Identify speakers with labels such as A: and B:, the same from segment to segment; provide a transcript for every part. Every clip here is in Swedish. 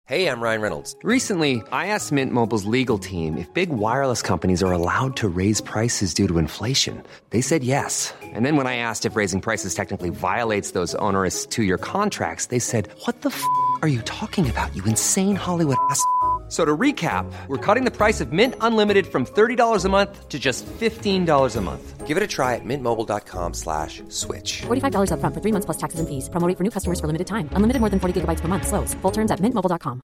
A: Hey, I'm Ryan Reynolds.
B: Recently, I asked Mint Mobile's legal team if big wireless companies are allowed to raise prices due to inflation. They said yes. And then when I asked if raising prices technically violates those onerous two-year contracts, they said, "What the are you talking about, you insane Hollywood ass?" So to recap, we're cutting the price of Mint Unlimited from $30 a month to just $15 a month.
A: Give it a try at mintmobile.com/switch.
C: $45 up front for 3 months plus taxes and fees. Promo rate for new customers for limited time. Unlimited more than 40 gigabytes per month. Slows full terms at mintmobile.com.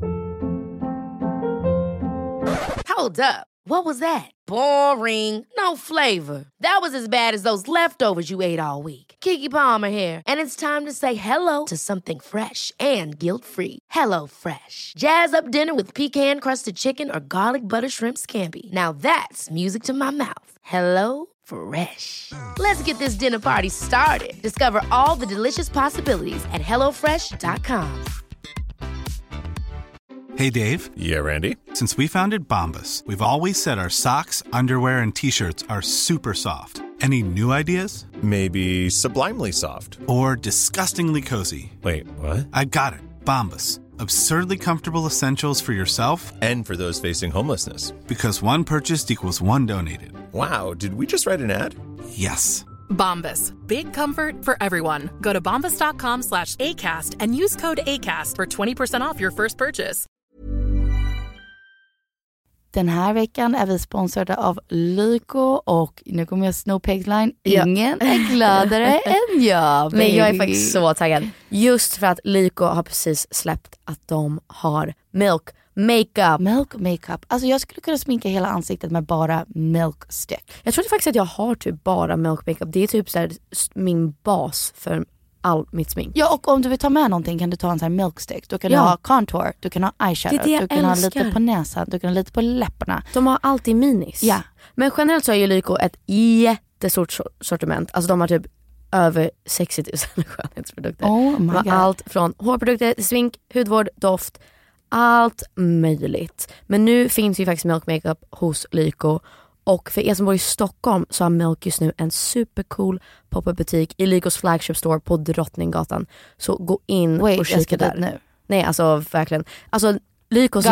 D: Hold up. What was that? Boring. No flavor. That was as bad as those leftovers you ate all week. Keke Palmer here. And it's time to say hello to something fresh and guilt-free. Hello Fresh. Jazz up dinner with pecan-crusted chicken or garlic butter shrimp scampi. Now that's music to my mouth. Hello Fresh. Let's get this dinner party started. Discover all the delicious possibilities at hellofresh.com.
E: Hey, Dave.
F: Yeah, Randy.
E: Since we founded Bombas, we've always said our socks, underwear, and T-shirts are super soft. Any new ideas?
F: Maybe sublimely soft.
E: Or disgustingly cozy.
F: Wait, what?
E: I got it. Bombas. Absurdly comfortable essentials for yourself
F: and for those facing homelessness.
E: Because one purchased equals one donated.
F: Wow, did we just write an ad?
E: Yes.
G: Bombas. Big comfort for everyone. Go to bombas.com/ACAST and use code ACAST for 20% off your first purchase.
H: Den här veckan är vi sponsrade av Lyko och nu kommer jag sno pegline. Ingen är gladare än jag.
I: Men jag är faktiskt så taggad. Just för att Lyko har precis släppt att de har milk makeup.
H: Alltså jag skulle kunna sminka hela ansiktet med bara milk stick.
I: Jag tror faktiskt att jag har typ bara milk makeup. Det är typ så här min bas för all mitt smink.
H: Ja, och om du vill ta med någonting kan du ta en sån här milk stick. Du kan ha contour, du kan ha eyeshadow, du kan ha lite på näsan, du kan ha lite på läpparna.
I: De har alltid minis.
H: Ja.
I: Men generellt så är ju Lyko ett jättestort sortiment. Alltså de har typ över 60 000 skönhetsprodukter.
H: Oh my God.
I: Allt från hårprodukter, smink, hudvård, doft, allt möjligt. Men nu finns ju faktiskt milk makeup hos Lyko. Och för er som bor i Stockholm så har Milk just nu en supercool pop-up butik i Lykos flagship store på Drottninggatan. Så gå in och kika där.
H: Nu.
I: Nej, alltså verkligen. Alltså Lykos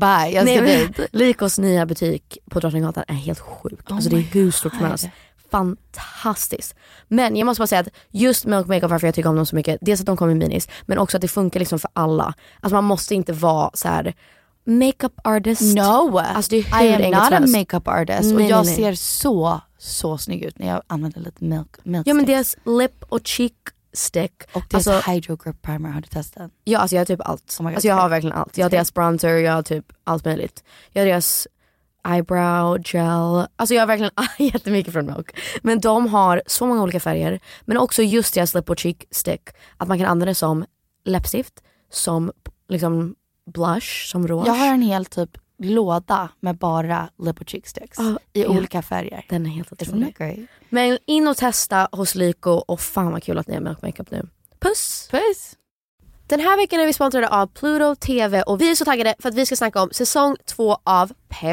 I: Lykos nya butik på Drottninggatan är helt sjuk. Alltså det är hur stort som helst. Fantastiskt. Men jag måste bara säga att just Milk Makeup, varför jag tycker om dem så mycket, dels att de kommer i minis, men också att det funkar liksom för alla. Alltså man måste inte vara så här makeup artist.
H: No,
I: alltså, det är
H: I am not a makeup artist.
I: Nej,
H: och jag
I: nej.
H: ser så snygg ut när jag använder lite milk
I: Ja, men deras lip och cheek stick.
H: Och deras Hydro Grip Primer, har du testat?
I: Ja, alltså jag har typ allt. Alltså jag har verkligen allt. Jag har deras bronzer, jag har typ allt möjligt. Jag har deras eyebrow gel. Alltså jag har verkligen jättemycket från Milk. Men de har så många olika färger. Men också just deras lip och cheek stick. Att man kan använda det som läppstift, som liksom blush, som rouge.
H: Jag har en hel typ låda med bara lip och cheek sticks i olika färger.
I: Den är helt otrolig. Men in och testa hos Lyko, och fan vad kul att ni har Milk Makeup nu. Puss!
H: Puss!
I: Den här veckan är vi sponsrade av Pluto TV och vi är så taggade för att vi ska snacka om säsong 2 av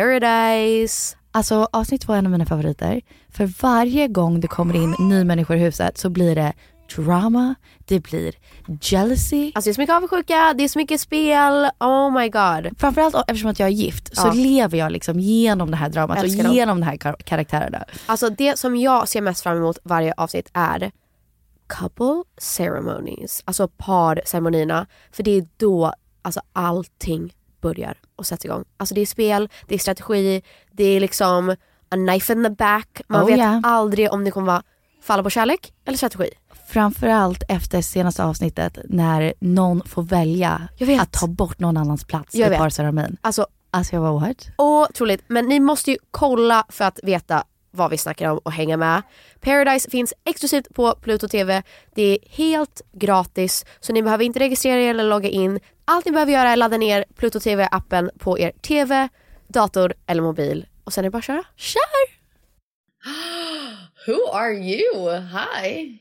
I: Paradise.
H: Alltså avsnitt 2 är en av mina favoriter. För varje gång det kommer in ny människor i huset så blir det drama, det blir jealousy.
I: Alltså det är så mycket avundsjuka, det är så mycket spel. Oh my god.
H: Framförallt eftersom att jag är gift så lever jag liksom genom det här dramat och genom de här karaktärerna.
I: Alltså det som jag ser mest fram emot varje avsnitt är couple ceremonies. Alltså parceremonierna. För det är då alltså allting börjar och sätts igång. Alltså det är spel, det är strategi, det är liksom a knife in the back. Man vet aldrig om det kommer falla på kärlek eller strategi.
H: Framförallt efter senaste avsnittet när någon får välja att ta bort någon annans plats i parceremonin.
I: Alltså
H: jag var what?
I: Otroligt. Men ni måste ju kolla för att veta vad vi snackar om och hänga med. Paradise finns exklusivt på Pluto TV. Det är helt gratis, så ni behöver inte registrera er eller logga in. Allt ni behöver göra är ladda ner Pluto TV-appen på er TV, dator eller mobil. Och sen är det bara att köra. Kör!
J: Who are you? Hi.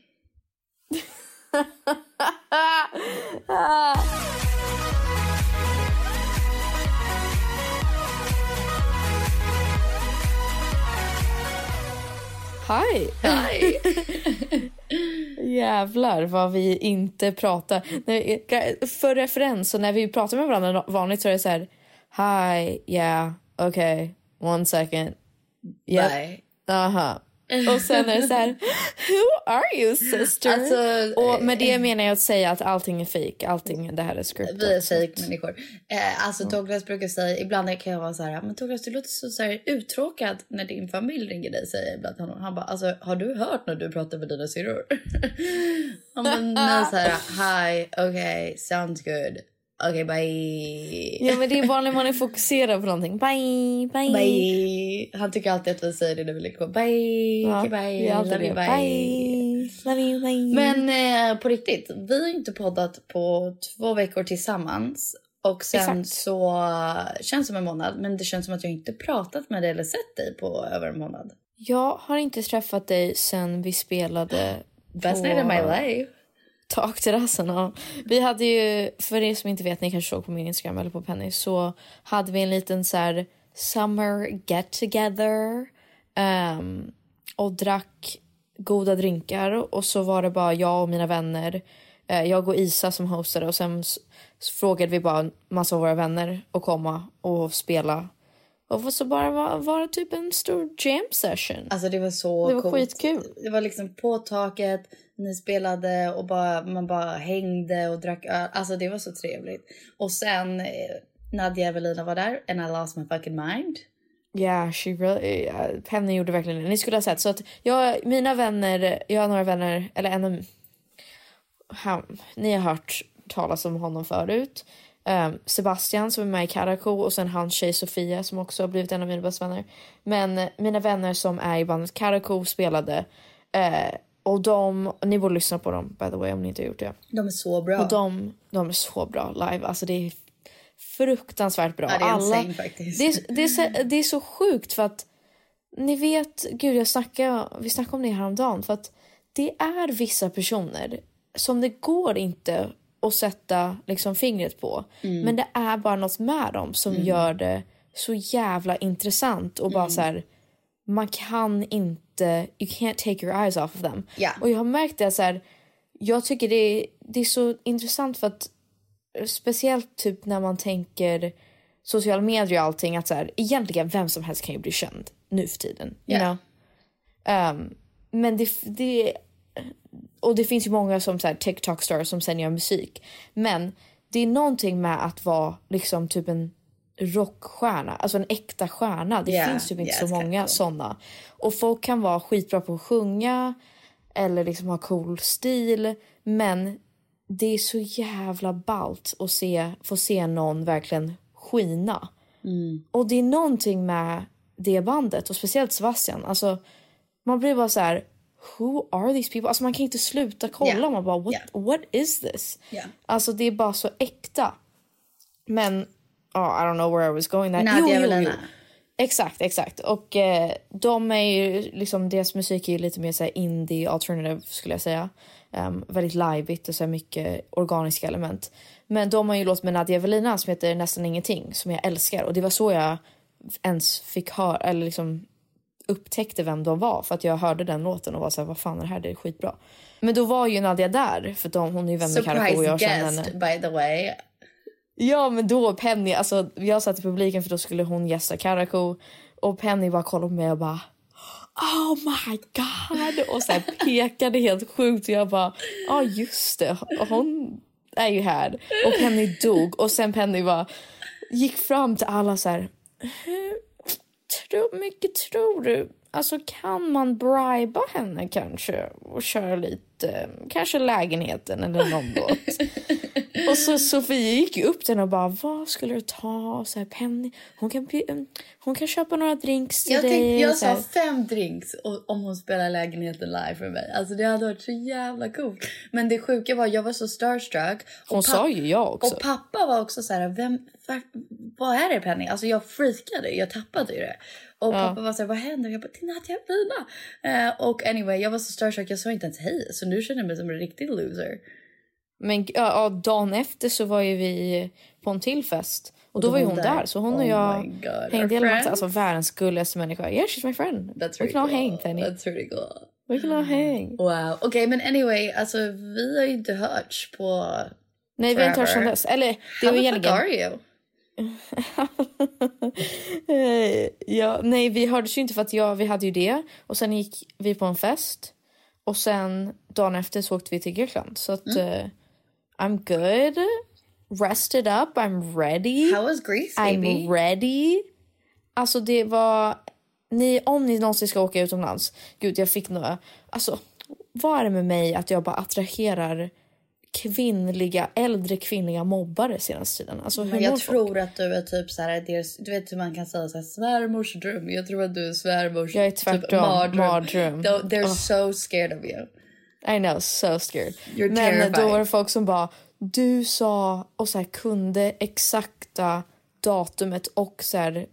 I: Hi.
J: Hi.
H: Jävlar vad vi inte pratar. För referens, så när vi pratar med varandra vanligt så är det så här: hi, yeah, okay, 1 second. Yep.
J: Bye.
H: Aha. Och sen är det så här: who are you, sister?
J: Alltså,
H: och med det menar jag att säga att allting är fake. Allting, det här är scriptat.
J: Vi är fake-människor. Alltså Douglas brukar säga, ibland kan jag vara så här: men Douglas, du låter så här uttråkad när din familj ringer dig, säger ibland. Han bara, alltså, har du hört när du pratar med dina syrror? Han bara, så här: hi, okay, sounds good. Okej, bye.
H: Ja, men det är vanligt man är fokuserad på någonting. Bye, bye.
J: Bye. Han tycker alltid att vi säger det när vi lägger på. Bye,
H: ja,
J: okay, bye, love you, bye.
H: Bye, love you, bye.
J: Men på riktigt, vi har inte poddat på 2 veckor tillsammans. Och sen så känns som en månad. Men det känns som att jag inte pratat med dig eller sett dig på över en månad.
H: Jag har inte träffat dig sen vi spelade
J: Best night of my life.
H: Takterrassen. Ja. Vi hade ju, för er som inte vet, ni kanske såg på min Instagram eller på Penny, så hade vi en liten så här summer get together och drack goda drinkar, och så var det bara jag och mina vänner, jag och Isa som hostade, och sen frågade vi bara en massa av våra vänner att komma och spela. Och så bara var det typ en stor jam session.
J: Alltså det var så
H: det var
J: coolt.
H: Skitkul.
J: Det var liksom på taket, ni spelade och man bara hängde och drack öl. Alltså det var så trevligt. Och sen Nadia Evelina var där, and I lost my fucking mind.
H: Yeah, she really, Penny gjorde verkligen det. Ni skulle ha sett. Så att jag har några vänner, eller ni har hört talas om honom förut. Sebastian som är med i Karako, och sen hans tjej Sofia som också har blivit en av mina bästa vänner. Men mina vänner som är i bandet Karako spelade, och ni borde lyssna på dem, by the way, om ni inte har gjort det.
J: De är så bra.
H: Och de är så bra live. Alltså det är fruktansvärt bra.
J: Ja, det är insane, faktiskt.
H: Det är så sjukt, för att ni vet, gud, vi snackade om det häromdagen, för att det är vissa personer som det går inte att sätta liksom fingret på. Men det är bara något med dem som gör det så jävla intressant, och bara så här, man kan inte, you can't take your eyes off of them.
J: Yeah.
H: Och jag har märkt det så här, jag tycker det är så intressant, för att speciellt typ när man tänker sociala medier och allting, att så här, egentligen vem som helst kan ju bli känd nu för tiden. You know? Men och det finns ju många som så här TikTok-stars som sen gör musik. Men det är någonting med att vara liksom typ en rockstjärna, alltså en äkta stjärna. Det finns typ inte så många sådana. Och folk kan vara skitbra på att sjunga eller liksom ha cool stil, men det är så jävla ballt att få se någon verkligen skina. Och det är någonting med det bandet, och speciellt Sebastian. Alltså man blir bara så här: who are these people? Alltså man kan inte sluta kolla. Man bara, what is this? Alltså det är bara så äkta. Men I don't know where I was going there. Jo. Exakt. Och de är ju liksom, deras musik är ju lite mer så här indie alternative, skulle jag säga. Väldigt liveigt och så här mycket organiska element. Men de har ju låt med Nadia Evelina som heter Nästan Ingenting, som jag älskar. Och det var så jag ens fick höra, eller liksom upptäckte vem de var, för att jag hörde den låten och var så här: vad fan är det här, det är skitbra. Men då var ju Nadia där, för hon är ju vän med Karako, och jag kände henne.
J: Surprise guest, by the way.
H: Ja, men då Penny, alltså jag satt i publiken för då skulle hon gästa Karako, och Penny bara kollade på mig och bara, oh my god, och så här pekade helt sjukt, och jag bara, just det, hon är ju här. Och Penny dog, och sen Penny bara gick fram till alla så här: hur mycket tror du? Alltså kan man briba henne kanske och köra lite, kanske lägenheten eller någon låt. Och så Sofie gick ju upp till henne och bara, vad skulle du ta? Så här, Penny, hon kan köpa några drinks till dig.
J: Jag sa 5 drinks om hon spelar lägenheten live för mig. Alltså det hade varit så jävla coolt. Men det sjuka var, jag var så starstruck.
H: Hon sa ju jag också.
J: Och pappa var också så här, vad är det Penny? Alltså jag freakade, jag tappade ju det. Och pappa var så här, vad händer? Jag bara, det är Nadia Evelina. Och anyway, jag var så starstruck, jag sa inte ens hej. Så nu känner jag mig som en riktig loser.
H: Men dagen efter så var ju vi på en till fest. Och då var ju hon där. Så hon och jag hängde hela natten. Alltså världens gulligaste människa. Yeah, she's my friend.
J: That's really cool.
H: Hang, Penny.
J: That's really cool.
H: We can all hang.
J: Wow. Okej, men anyway, alltså vi har ju inte hörts på
H: Nej, vi har inte hörts sedan dess. Eller, det
J: How
H: var
J: the fuck are you?
H: Ja, nej, vi hördes ju inte för att vi hade ju det. Och sen gick vi på en fest. Och sen dagen efter så åkte vi till Grekland. Så att I'm good. Rested up. I'm ready.
J: How was Greece, baby?
H: I'm ready. Alltså det var... om ni någonsin ska åka utomlands. Gud, jag fick några... Alltså, vad är det med mig att jag bara attraherar äldre kvinnliga mobbare senaste tiden? Alltså,
J: men jag tror att du är typ så här, du vet hur man kan säga så här, svärmors dröm. Jag tror att du är svärmors
H: jag är tvärtom,
J: typ
H: mardröm.
J: They're so scared of you.
H: I know, so scared.
J: You're
H: men
J: terrified.
H: då var det folk som bara, du sa, och så här kunde exakta datumet och så här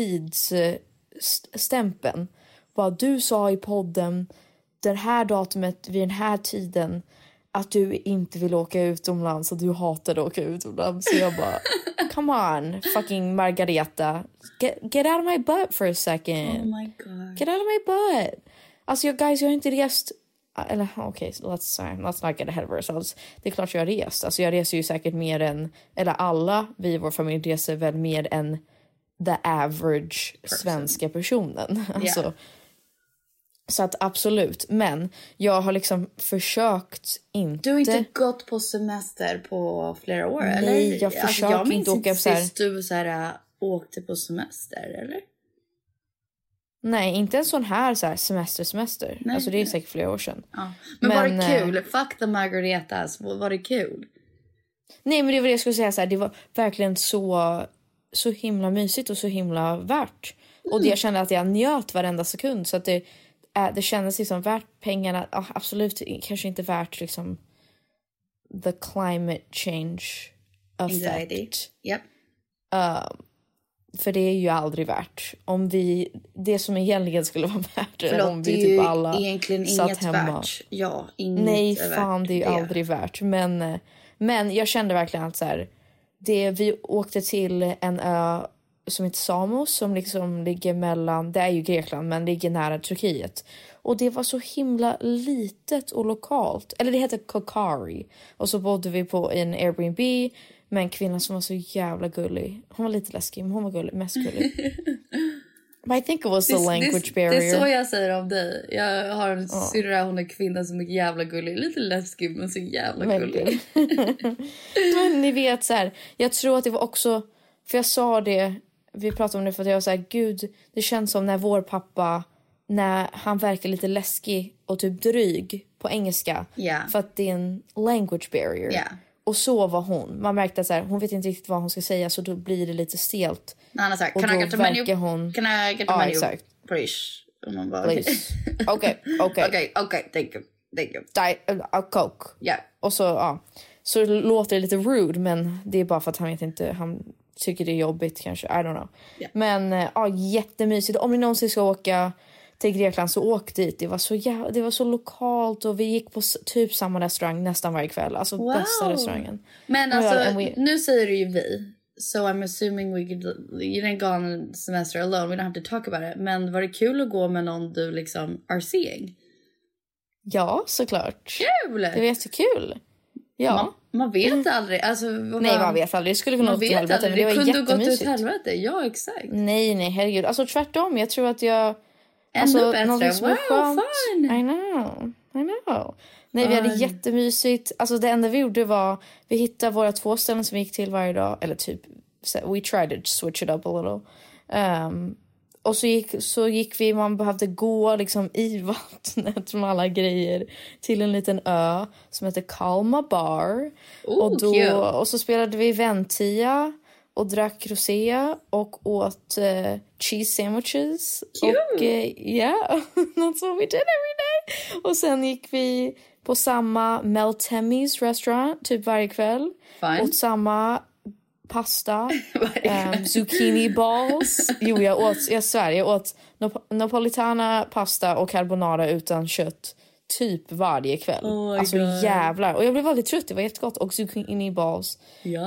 H: tidsstämpeln. Vad du sa i podden det här datumet vid den här tiden att du inte vill åka utomlands och du hatade att åka utomlands. Så jag bara, come on, fucking Margareta. Get out of my butt for a second.
J: Oh my god.
H: Get out of my butt. Alltså jag har inte rest... Eller okej, let's not get ahead of ourselves. Det är klart jag har rest. Alltså jag reser ju säkert mer än... Eller alla vi i vår familj reser väl mer än the average svenska personen. Alltså...
J: Yeah.
H: Så att absolut, men jag har liksom försökt inte...
J: Du har inte gått på semester på flera år,
H: nej,
J: eller?
H: Nej, jag försöker
J: jag
H: inte åka
J: så här... sist du så här, åkte på semester, eller?
H: Nej, inte en sån här, så här semester. Nej, alltså det är säkert flera år sedan.
J: Ja. Men var det kul? Fuck the Margaretas, var det kul?
H: Nej, men det var det jag skulle säga så här, det var verkligen så himla mysigt och så himla värt. Och det jag kände att jag njöt varenda sekund, så att det kändes liksom värt pengarna. Absolut, kanske inte värt liksom the climate change effect.
J: Yep.
H: För det är ju aldrig värt. Om det som egentligen skulle vara värt är om vi typ alla
J: egentligen
H: satt
J: inget
H: hemma.
J: Värt. Ja, inget
H: nej,
J: är
H: fan,
J: värt
H: det är ju aldrig värt. Men jag kände verkligen att så här, vi åkte till en ö som heter Samos, som liksom ligger mellan, det är ju Grekland men ligger nära Turkiet. Och det var så himla litet och lokalt. Eller det heter Kokari. Och så bodde vi på en Airbnb med en kvinna som var så jävla gullig. Hon var lite läskig, men hon var gullig, mest gullig. But I think it was the language barrier.
J: Det är så jag säger om dig. Jag har en syrra, hon är kvinna som är jävla gullig. Lite läskig, men så jävla gullig.
H: Men ni vet så här, jag tror att det var också, för jag sa det, vi pratade om det för att jag var så här, gud, det känns som när vår pappa, när han verkar lite läskig och typ dryg på engelska.
J: Yeah.
H: För att det är en language barrier.
J: Yeah.
H: Och så var hon. Man märkte att så här, hon vet inte riktigt vad hon ska säga, så då blir det lite stelt.
J: Nej, han sagt,
H: och
J: can
H: då
J: I get the menu?
H: Hon...
J: Can I get the menu?
H: Exakt.
J: Please. Och man bara,
H: please. Okej.
J: Thank you.
H: Coke.
J: Yeah.
H: Och så, så låter det lite rude, men det är bara för att han vet inte, han tycker det är jobbigt kanske, I don't know.
J: Yeah.
H: Men jättemysigt. Om ni någonsin ska åka till Grekland så åk dit. Det var så lokalt och vi gick på typ samma restaurang nästan varje kväll. Alltså bästa restaurangen.
J: Men alltså, nu säger du ju vi. So I'm assuming you didn't go on semester alone. We don't have to talk about it. Men var det kul att gå med någon du liksom are seeing?
H: Ja, såklart.
J: Kul!
H: Det var jättekul. Ja.
J: Man vet aldrig. Alltså,
H: nej, man vet aldrig. Det skulle kunna gå till helvete. Men det var
J: jättemysigt. Det kunde gått till helvete. Ja, exakt.
H: Nej, herregud. Alltså tvärtom. Jag tror att jag...
J: Ändå bättre.
H: Wow,
J: fun!
H: I know. Nej, vi hade jättemysigt. Alltså det enda vi gjorde var... Vi hittade våra 2 ställen som vi gick till varje dag. Eller typ... We tried to switch it up a little. Och så gick vi... Man behövde gå liksom i vattnet med alla grejer. Till en liten ö som heter Kalma Bar. Och så spelade vi Ventia. Och drack rosé och åt cheese sandwiches.
J: Cute.
H: Och that's what we did every day. Och sen gick vi på samma Meltemi's restaurant typ varje kväll.
J: Fine.
H: Åt samma pasta. Zucchini balls. Jo, jag åt napolitana pasta och carbonara utan kött typ varje kväll. Alltså jävlar. Och jag blev väldigt trött, det var jättegott. Och zucchini balls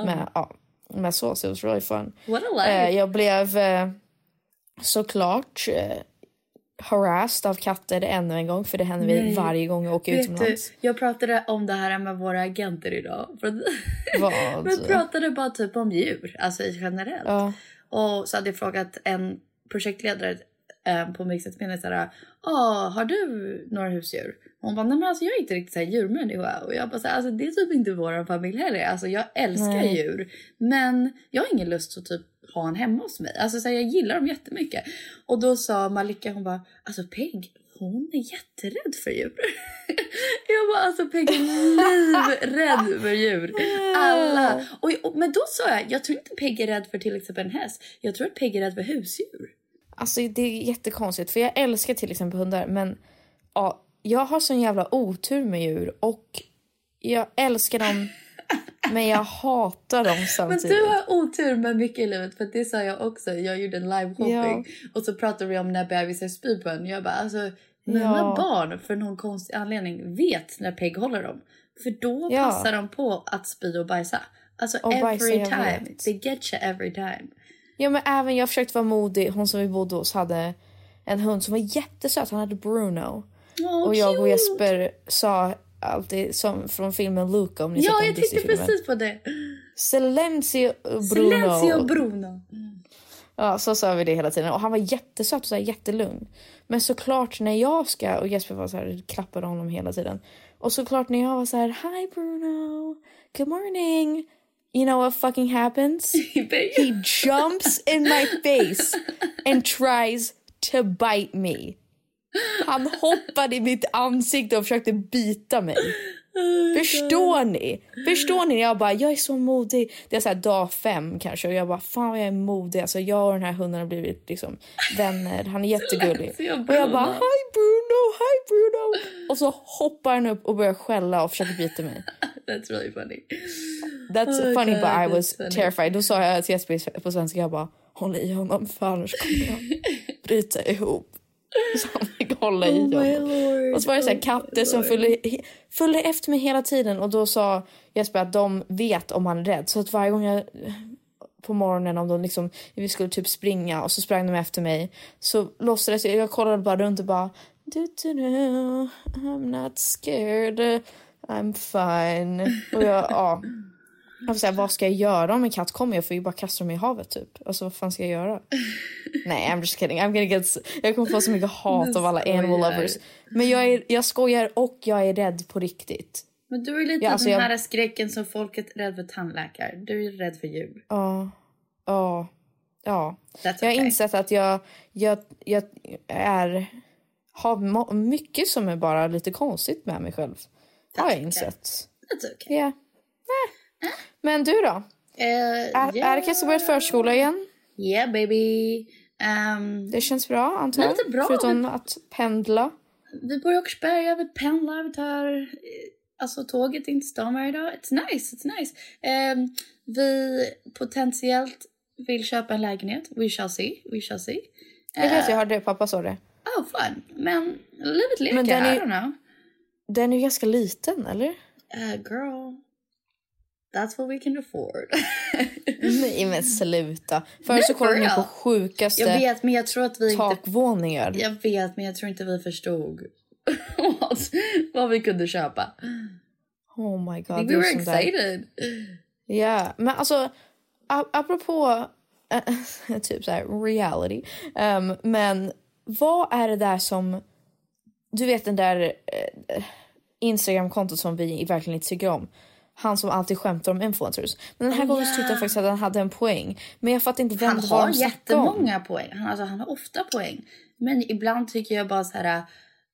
H: med sås, it was really fun.
J: What a life.
H: Jag blev såklart harassed av katter ännu en gång, för det händer vi varje gång jag åker utomlands.
J: Jag pratade om det här med våra agenter idag.
H: Vad?
J: Vi pratade bara typ om djur, alltså generellt.
H: Ja.
J: Och så hade jag frågat en projektledare på Mixed Minutes såhär, har du några husdjur? Hon bara, nej men alltså jag är inte riktigt såhär djurmänniska. Och jag bara såhär, alltså det är typ inte vår familj heller. Alltså jag älskar djur, men jag har ingen lust att typ ha en hemma hos mig. Alltså så här, jag gillar dem jättemycket. Och då sa Malika, hon bara, alltså Peg, hon är jätterädd för djur. Jag bara, alltså Peg är livrädd för djur. Alla. Men då sa jag tror inte Peg är rädd för till exempel en häst. Jag tror att Peg är rädd för husdjur.
H: Alltså det är jättekonstigt, för jag älskar till exempel hundar, men ja, jag har sån jävla otur med djur och jag älskar dem men jag hatar dem samtidigt.
J: Men du har otur med mycket i livet, för det sa jag också. Jag gjorde en live-shopping och så pratade vi om när bebisar spyr på en. Jag bara, alltså mina barn för någon konstig anledning vet när Peg håller dem. För då passar de på att spy och bajsa. Alltså och every time. They get you every time.
H: Ja, men även jag försökte vara modig. Hon som vi bodde hos hade en hund som var jättesöt. Han hade Bruno. Och jag och Jesper sa alltid som från filmen Luca, om ni sett
J: jag tänkte precis på det.
H: Silencio Bruno. Ja, så sa vi det hela tiden. Och han var jättesöt och så här jättelugn. Men såklart när jag ska, och Jesper var så här, klappade honom hela tiden. Och såklart när jag var så här, hi Bruno, good morning. You know what fucking happens? He jumps in my face and tries to bite me. Han hoppade i mitt ansikte och försökte bita mig. Förstår ni? Jag är så modig. Det är så här dag 5 kanske. Och jag bara, fan vad jag är modig. Alltså jag och den här hunden har blivit liksom vänner. Han är jättegullig. Och jag bara, hi Bruno. Och så hoppar han upp och börjar skälla och försöker bita mig.
J: That's really funny.
H: That's funny, but I was terrified. Då sa jag till Jesper på svenska, jag bara, håll i honom för annars kommer jag bryta ihop. Så han fick hålla i honom. Och så var det så här katter som följde efter mig hela tiden. Och då sa Jesper att de vet om han är rädd. Så att varje gång jag på morgonen, om de liksom, vi skulle typ springa och så sprang de efter mig, så låtsades jag kollade bara runt och bara, I'm not scared, I'm fine. Och jag får säga, vad ska jag göra om en katt kommer? Jag får ju bara kasta dem i havet typ. Alltså vad fan ska jag göra? Nej, I'm just kidding. Jag kommer få så mycket hat av alla animal lovers. Men jag skojar och jag är rädd på riktigt.
J: Men du är lite den här skräcken som folk är rädd för tandläkare. Du är rädd för djur.
H: Ja.
J: Okay.
H: Jag har insett att jag har mycket som är bara lite konstigt med mig själv. Har jag insett.
J: That's okay.
H: Yeah. Men du då? Är Kessa börjat förskola igen?
J: Yeah baby.
H: Det känns bra antar jag.
J: Lite bra.
H: Förutom att pendla.
J: Vi bor i Åkersberga, vi pendlar, vi tar alltså tåget in till stan varje dag. It's nice. Vi potentiellt vill köpa en lägenhet. We shall see.
H: Jag vet, jag hörde pappa sa det.
J: Oh fun. Men livet leker,
H: I
J: don't know.
H: Den är ju ganska liten, eller?
J: Girl. That's what we can afford.
H: Nej men sluta. Förr så kollade ni på sjukaste
J: jag vet, men jag tror att vi
H: takvåningar.
J: Jag vet, men jag tror inte vi förstod vad vi kunde köpa.
H: Oh my god.
J: We were excited.
H: Ja, men alltså apropå typ så här reality. Men vad är det där som, du vet den där Instagram-kontot som vi verkligen inte tycker om. Han som alltid skämtar om influencers. Men den här gången tyckte jag faktiskt att han hade en poäng. Men jag fattar inte vem
J: han har jättemånga poäng. Han har ofta poäng. Men ibland tycker jag bara så här.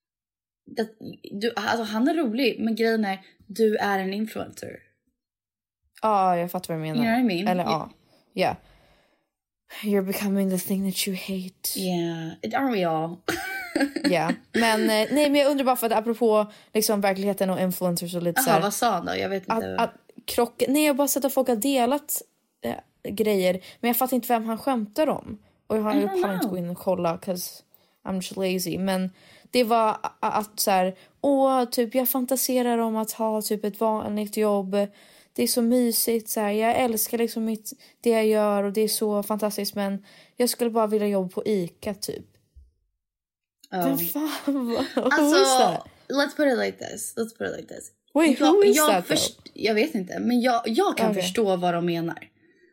J: Han är rolig. Men grejen är, du är en influencer.
H: Ja, jag fattar vad du menar.
J: You know what I mean?
H: Eller yeah. You're becoming the thing that you hate.
J: Yeah, aren't we all?
H: Ja, men nej, men jag undrar bara för att apropå liksom verkligheten och influencers och lite så här.
J: Vad sa han då? Jag vet inte.
H: Nej, jag bara sett att folk har delat grejer, men jag fattar inte vem han skämtar om. Och jag har inte gå in och kolla cause I'm just lazy, men det var att så här, typ jag fantiserar om att ha typ ett vanligt jobb. Det är så mysigt så här, jag älskar liksom det jag gör och det är så fantastiskt, men jag skulle bara vilja jobba på ICA typ. Men fan, who
J: Alltså,
H: is that?
J: let's put it like this.
H: Wait, who is that though?
J: Jag vet inte, men jag kan förstå vad de menar.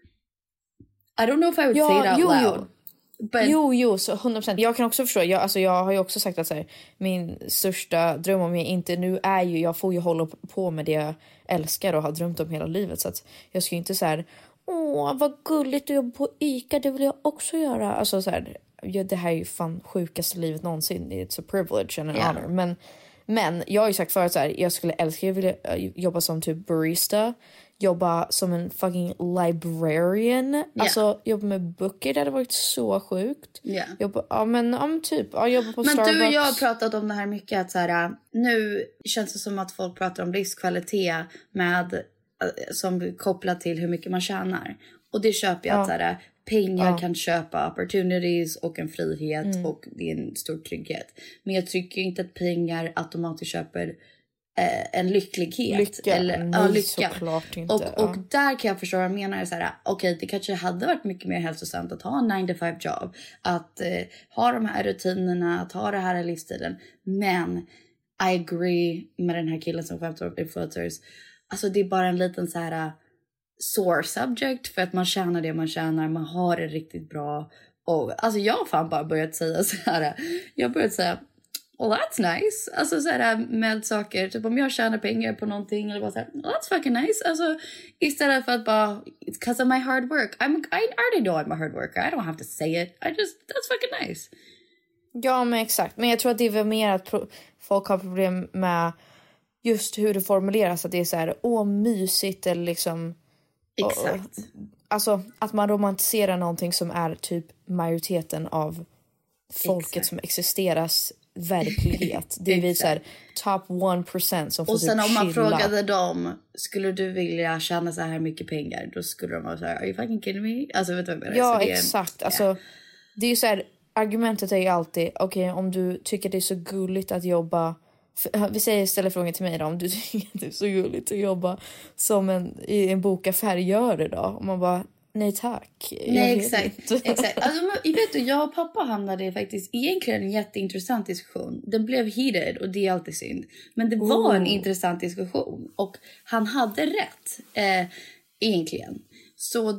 J: I don't know if I would say it out loud. But...
H: Jo, så 100%. Jag kan också förstå. Jag har ju också sagt att så här, min största dröm om jag inte nu är ju, jag får ju hålla på med det jag älskar och har drömt om hela livet. Så att jag ska ju inte så här, vad gulligt att jobba på ICA, det vill jag också göra. Alltså så här, det här är ju fan sjukaste livet någonsin. It's a privilege and an honor. Men jag har ju sagt förut så här, jag skulle älska, jag vilja jobba som typ barista, jobba som en fucking librarian, alltså jobba med böcker, det hade varit så sjukt. Jobba, jobba på Starbucks.
J: Men du och jag har pratat om det här mycket, att så här, nu känns det som att folk pratar om livskvalitet med, som kopplat till hur mycket man tjänar. Och det köper jag, att så här, pengar kan köpa opportunities och en frihet och det är en stor trygghet. Men jag tycker inte att pengar automatiskt köper en lycklighet. Lycka.
H: Såklart inte.
J: Och där kan jag förstå vad jag menar. Okej, det kanske hade varit mycket mer hälsosamt att ha en 9-to-5 jobb. Att ha de här rutinerna, att ha det här i livsstilen. Men I agree med den här killen som skämtar om influencers. Alltså det är bara en liten så här sore subject, för att man tjänar det man tjänar, man har det riktigt bra. Och alltså jag har fan bara börjat säga så här. Jag har börjat säga, well, that's nice. Alltså så här med saker, typ om jag tjänar pengar på någonting eller bara så här, that's fucking nice. Alltså istället för att bara, it's because of my hard work. I already know I'm a hard worker. I don't have to say it. That's fucking nice.
H: Ja, men exakt. Men jag tror att det är väl mer att folk har problem med just hur det formuleras, att det är så här, mysigt eller liksom.
J: Exakt.
H: Alltså att man romantiserar någonting som är typ majoriteten av folket som existeras verklighet. Det är vi så här top 1% som får.
J: Och sen
H: typ
J: om man
H: chilla.
J: frågade dem, skulle du vilja tjäna så här mycket pengar? Då skulle de vara så här, are you fucking kidding me? Alltså vet du vad jag menar?
H: Ja,
J: så det
H: exakt. Alltså, det är ju så här, argumentet är ju alltid, okej, om du tycker det är så gulligt att jobba, vi ställer frågan till mig då, om du tycker det är så gulligt att jobba som i en bokaffär, gör det då? Och man bara, nej tack.
J: Nej, exakt. Alltså, vet du, jag och pappa hamnade faktiskt egentligen en jätteintressant diskussion. Den blev heated och det är alltid synd. Men det var en intressant diskussion och han hade rätt egentligen. Så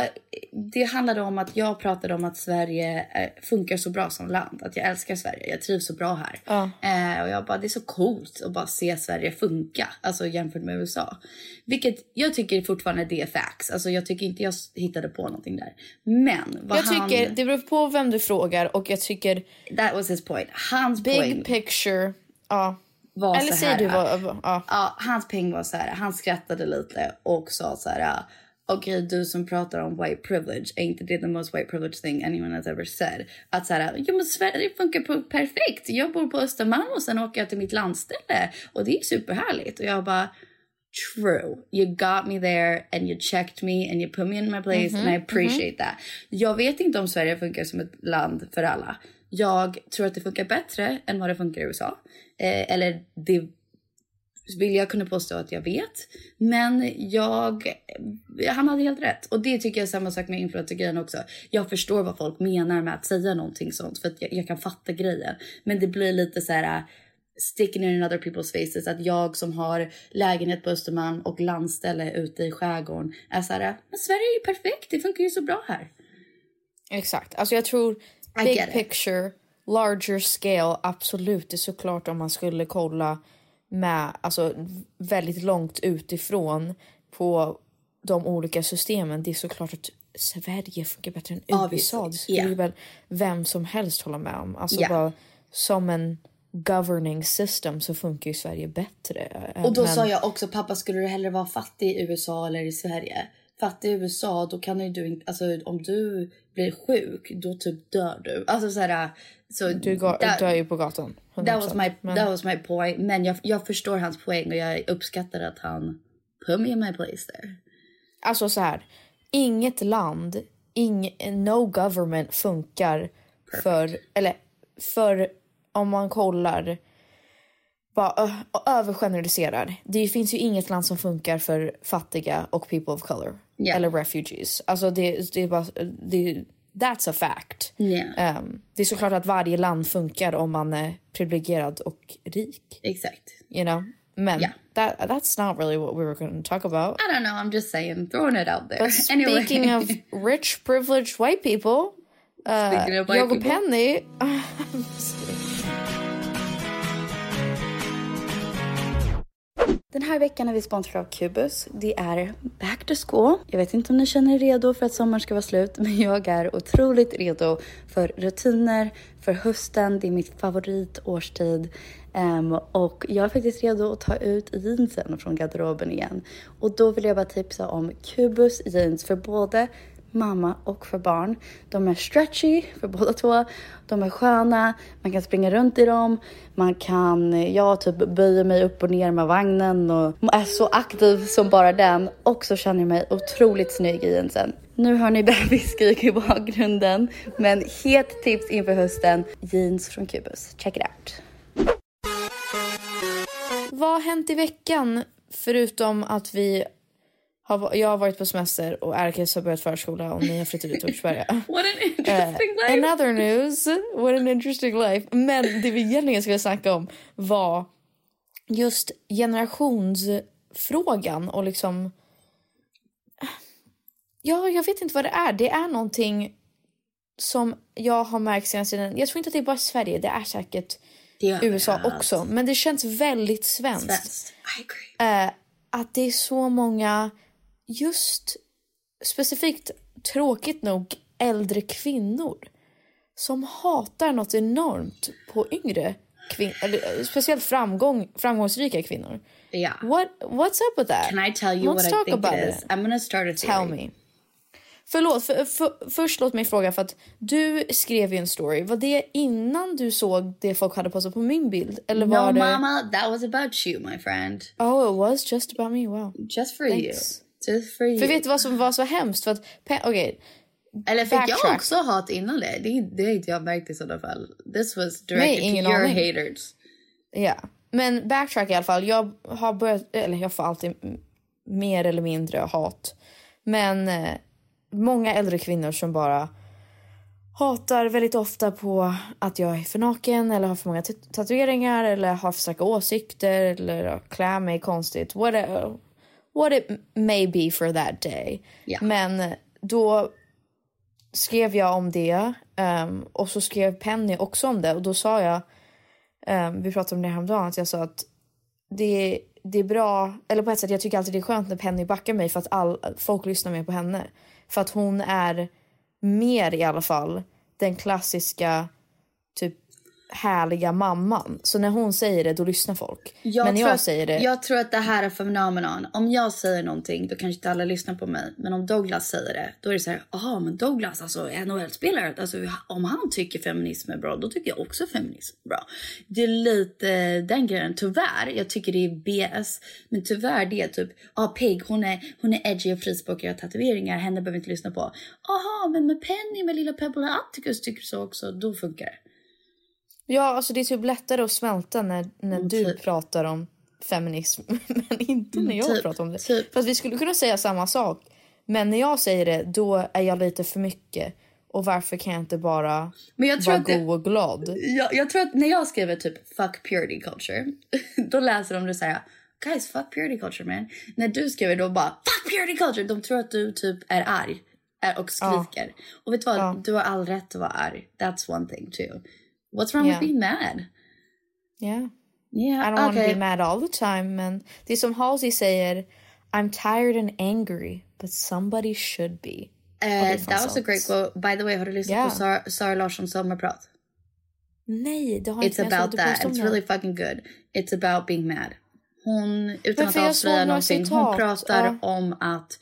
J: det handlade om att jag pratade om att Sverige funkar så bra som land. Att jag älskar Sverige, jag trivs så bra här. Och jag bara, det är så coolt att bara se Sverige funka. Alltså jämfört med USA. Vilket jag tycker fortfarande det är facts. Alltså jag tycker inte jag hittade på någonting där. Men vad
H: tycker, det beror på vem du frågar. Och jag tycker,
J: that was his point. Hans
H: big
J: point
H: picture,
J: var
H: eller
J: så här,
H: säger du
J: hans poäng var så här. Han skrattade lite och sa så här, okej, du som pratar om white privilege, är inte det the most white privilege thing anyone has ever said? Att så här, men Sverige funkar perfekt. Jag bor på Östermalm och sen åker jag till mitt landställe. Och det är superhärligt. Och jag bara, true. You got me there and you checked me and you put me in my place and I appreciate that. Jag vet inte om Sverige funkar som ett land för alla. Jag tror att det funkar bättre än vad det funkar i USA. Eller det vill jag kunna påstå att jag vet. Men han hade helt rätt. Och det tycker jag är samma sak med influencer-grejen också. Jag förstår vad folk menar med att säga någonting sånt. För att jag kan fatta grejen. Men det blir lite så här sticking in other people's faces. Att jag som har lägenhet på Östermalm och landställe ute i skärgården är så här, men Sverige är ju perfekt. Det funkar ju så bra här.
H: Exakt. Alltså jag tror big picture, larger scale, absolut. Det är såklart om man skulle kolla med, alltså väldigt långt utifrån på de olika systemen. Det är såklart att Sverige funkar bättre än USA. Det skulle väl vem som helst hålla med om. Alltså bara som en governing system så funkar ju Sverige bättre.
J: Och då sa jag också, pappa, skulle du hellre vara fattig i USA eller i Sverige? Fattig i USA, då kan du inte, alltså om du blir sjuk, då typ dör du. Alltså såhär, så
H: du dör ju på gatan.
J: That was my point. Men jag förstår hans poäng och jag uppskattar att han put me in my place there.
H: Alltså så här, inget land, no government funkar för om man kollar bara övergeneraliserar. Det finns ju inget land som funkar för fattiga och people of color eller refugees. Alltså det är bara that's a fact.
J: Yeah.
H: Det är såklart att varje land funkar om man är privilegierad och rik.
J: Exakt.
H: You know? Men that's not really what we were going to talk about.
J: I don't know, I'm just saying, throwing it out there.
H: But speaking of rich, privileged white people, jag och Penny...
J: Den här veckan är vi sponsrade av Kubus. Det är back to school. Jag vet inte om ni känner er redo för att sommaren ska vara slut. Men jag är otroligt redo för rutiner, för hösten. Det är mitt favoritårstid. Och jag är faktiskt redo att ta ut jeansen från garderoben igen. Och då vill jag bara tipsa om Kubus jeans för både mamma och för barn. De är stretchy för båda två. De är sköna. Man kan springa runt i dem. Man kan, jag typ böjer mig upp och ner med vagnen och är så aktiv som bara den. Och så känner jag mig otroligt snygg i jeansen. Nu hör ni bebisskrik i bakgrunden. Men het tips inför hösten. Jeans från Kubus. Check it out.
H: Vad har hänt i veckan? Förutom att jag har varit på semester och Erkis har börjat förskola och ni har flyttat ut till Sverige.
J: What an interesting life.
H: Another news. What an interesting life. Men det vi egentligen skulle snacka om var just generationsfrågan och liksom... Ja, jag vet inte vad det är. Det är någonting som jag har märkt senaste tiden. Jag tror inte att det är bara Sverige. Det är säkert USA också. Men det känns väldigt svenskt.
J: I agree.
H: Att det är så många, just specifikt tråkigt nog, äldre kvinnor som hatar något enormt på yngre kvinnor, eller speciellt framgångsrika kvinnor.
J: Yeah.
H: What's up with that?
J: Can I tell you what I think it is? I'm gonna start a theory.
H: Tell me. Förlåt, först låt mig fråga, för att du skrev ju en story. Var det innan du såg det folk hade postat på min bild? Eller var det...
J: mama, that was about you, my friend.
H: Oh, it was just about me, wow.
J: Just for
H: Thanks.
J: you. Just for you.
H: För vet du vad som var så hemskt? För att, okej.
J: Eller fick jag också hat innan det? Det är inte jag märkt i sådana fall. This was directed to your haters.
H: Ja, men backtrack i alla fall. Jag har börjat, eller jag får alltid mer eller mindre hat. Men... många äldre kvinnor som bara hatar väldigt ofta på att jag är för naken eller har för många tatueringar eller har för starka åsikter eller klär mig konstigt. What it may be for that day.
J: Yeah.
H: Men då skrev jag om det och så skrev Penny också om det. Och då sa jag, vi pratade om det häromdagen, att jag sa att det är bra, eller på ett sätt jag tycker alltid det är skönt när Penny backar mig för att folk lyssnar mer på henne. För att hon är mer i alla fall den klassiska typ härliga mamman. Så när hon säger det, då lyssnar folk. Jag
J: tror att det här är fenomenon. Om jag säger någonting, då kanske inte alla lyssnar på mig. Men om Douglas säger det, då är det så här, men Douglas, alltså NHL-spelare, alltså om han tycker feminism är bra, då tycker jag också feminism är bra. Det är lite den grejen. Tyvärr, jag tycker det är BS. Men tyvärr det är typ, Peg, hon är edgy och frispråkig och tatueringar, henne behöver inte lyssna på. Men med Penny, med lilla Pebble Atticus tycker så också, då funkar det.
H: Ja, alltså det är typ lättare att smälta när du pratar om feminism. Men inte när jag pratar om det. För att vi skulle kunna säga samma sak. Men när jag säger det, då är jag lite för mycket. Och varför kan jag inte bara vara god och glad?
J: Jag tror att när jag skriver typ fuck purity culture, då läser de det så här, guys, fuck purity culture, man. När du skriver då bara fuck purity culture, de tror att du typ är arg och skriker. Och vet du vad? Du har all rätt att vara arg. That's one thing too. What's wrong with being mad?
H: Yeah. I don't want to be mad all the time. Men det är som Halsey säger, I'm tired and angry, but somebody should be.
J: That was a great quote. By the way, har du lyssnat på Sara Larssons sommarprat?
H: Nej, det har inte.
J: It's about that. It's really fucking good. It's about being mad. Hon, utan att avslöja någonting, hon pratar om att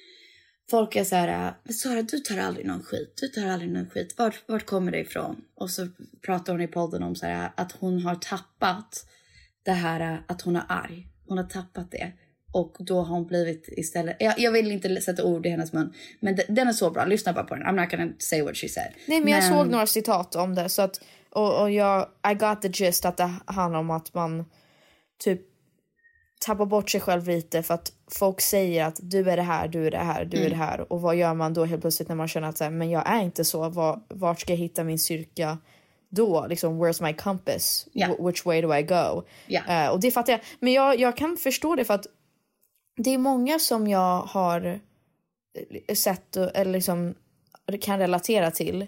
J: folk är så här, Sara, du tar aldrig någon skit. Vart kommer det ifrån? Och så pratar hon i podden om så här, att hon har tappat det här, att hon är arg. Hon har tappat det. Och då har hon blivit istället... Jag vill inte sätta ord i hennes mun. Men den är så bra. Lyssna bara på den. I'm not gonna say what she said.
H: Nej, men jag såg några citat om det. Så att, I got the gist att det handlar om att man typ tappar bort sig själv lite för att folk säger att du är det här, du är det här, du är det här. Och vad gör man då helt plötsligt när man känner att så här, men jag är inte så. Vart ska jag hitta min styrka då? Liksom, where's my compass? Which way do I go? Och det fattar jag. Men jag kan förstå det för att det är många som jag har sett eller liksom kan relatera till.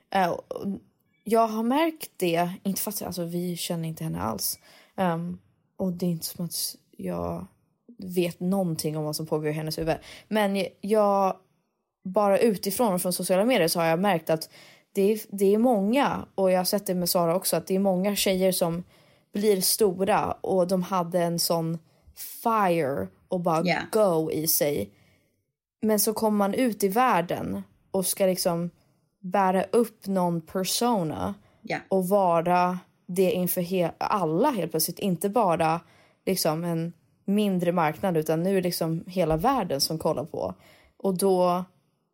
H: Jag har märkt det, inte för att alltså, vi känner inte henne alls. Och det är inte som att jag vet någonting om vad som pågår i hennes huvud. Men jag bara utifrån och från sociala medier så har jag märkt att det är många, och jag har sett det med Sara också, att det är många tjejer som blir stora och de hade en sån fire och bara go i sig. Men så kommer man ut i världen och ska liksom bära upp någon persona och vara det inför alla helt plötsligt. Inte bara liksom en mindre marknad, utan nu är det liksom hela världen som kollar på. Och då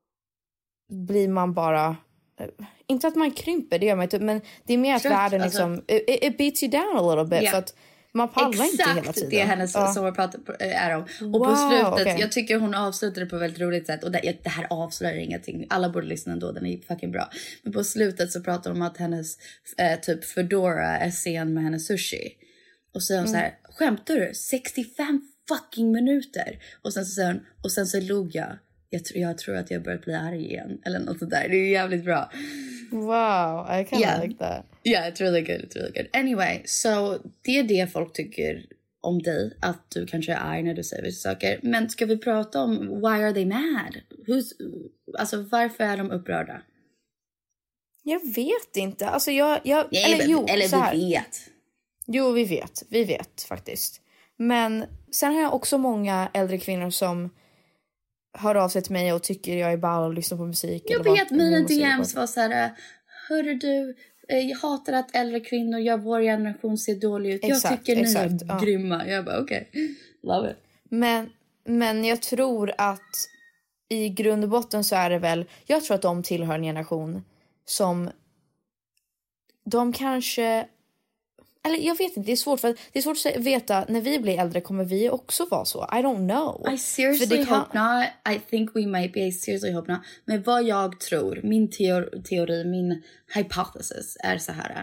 H: blir man bara... Inte att man krymper, det gör man inte. Men det är mer att världen liksom... It beats you down a little bit. För att man pallar inte hela tiden.
J: Exakt det hennes sommarprat är om. Och på slutet, jag tycker hon avslutade på ett väldigt roligt sätt. Och det här avslöjar ingenting. Alla borde lyssna ändå, den är fucking bra. Men på slutet så pratar de om att hennes typ Fedora är sen med hennes sushi. Och så säger hon så här, skämtar du? 65 fucking minuter. Och sen så säger hon, och sen så log jag. Jag tror att jag börjat bli arg igen. Eller något sådär. Det är jävligt bra.
H: Wow, I kind of like that.
J: Yeah, it's really good. It's really good. Anyway, so det är det folk tycker om dig. Att du kanske är arg när du säger vissa saker. Men ska vi prata om why are they mad? Alltså varför är de upprörda?
H: Jag vet inte. Alltså jag
J: eller vi vet.
H: Jo, vi vet faktiskt. Men sen har jag också många äldre kvinnor som hör av sig till mig och tycker jag är ball och lyssnar på musik.
J: Jag vet, mina DMs var så här: hörru du, jag hatar att äldre kvinnor gör vår generation ser dålig ut. Jag tycker ni är grymma. Jag bara okej, love it.
H: Men jag tror att i grund och botten så är det väl, jag tror att de tillhör en generation som de kanske... Eller jag vet inte, det är svårt att veta när vi blir äldre kommer vi också vara så. I don't know.
J: I seriously hope not. I think we might be. I seriously hope not. Men vad jag tror, min teori, min hypothesis är så här.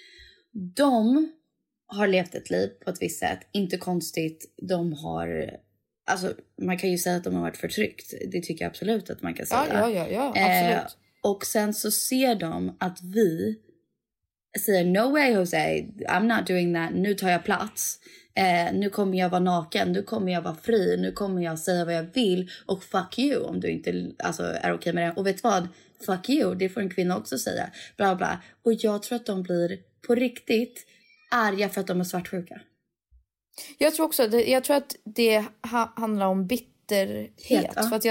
J: De har levt ett liv på ett visst sätt. Inte konstigt. De har... Alltså, man kan ju säga att de har varit förtryckt. Det tycker jag absolut att man kan säga.
H: Ja, absolut.
J: Och sen så ser de att vi... säger no way Jose, I'm not doing that, nu tar jag plats, nu kommer jag vara naken, nu kommer jag vara fri, nu kommer jag säga vad jag vill och fuck you om du inte är okej med det. Och vet du vad, fuck you, det får en kvinna också säga, bla bla. Och jag tror att de blir på riktigt arga för att de är svartsjuka.
H: Jag tror också jag tror att det handlar om bitterhet. För att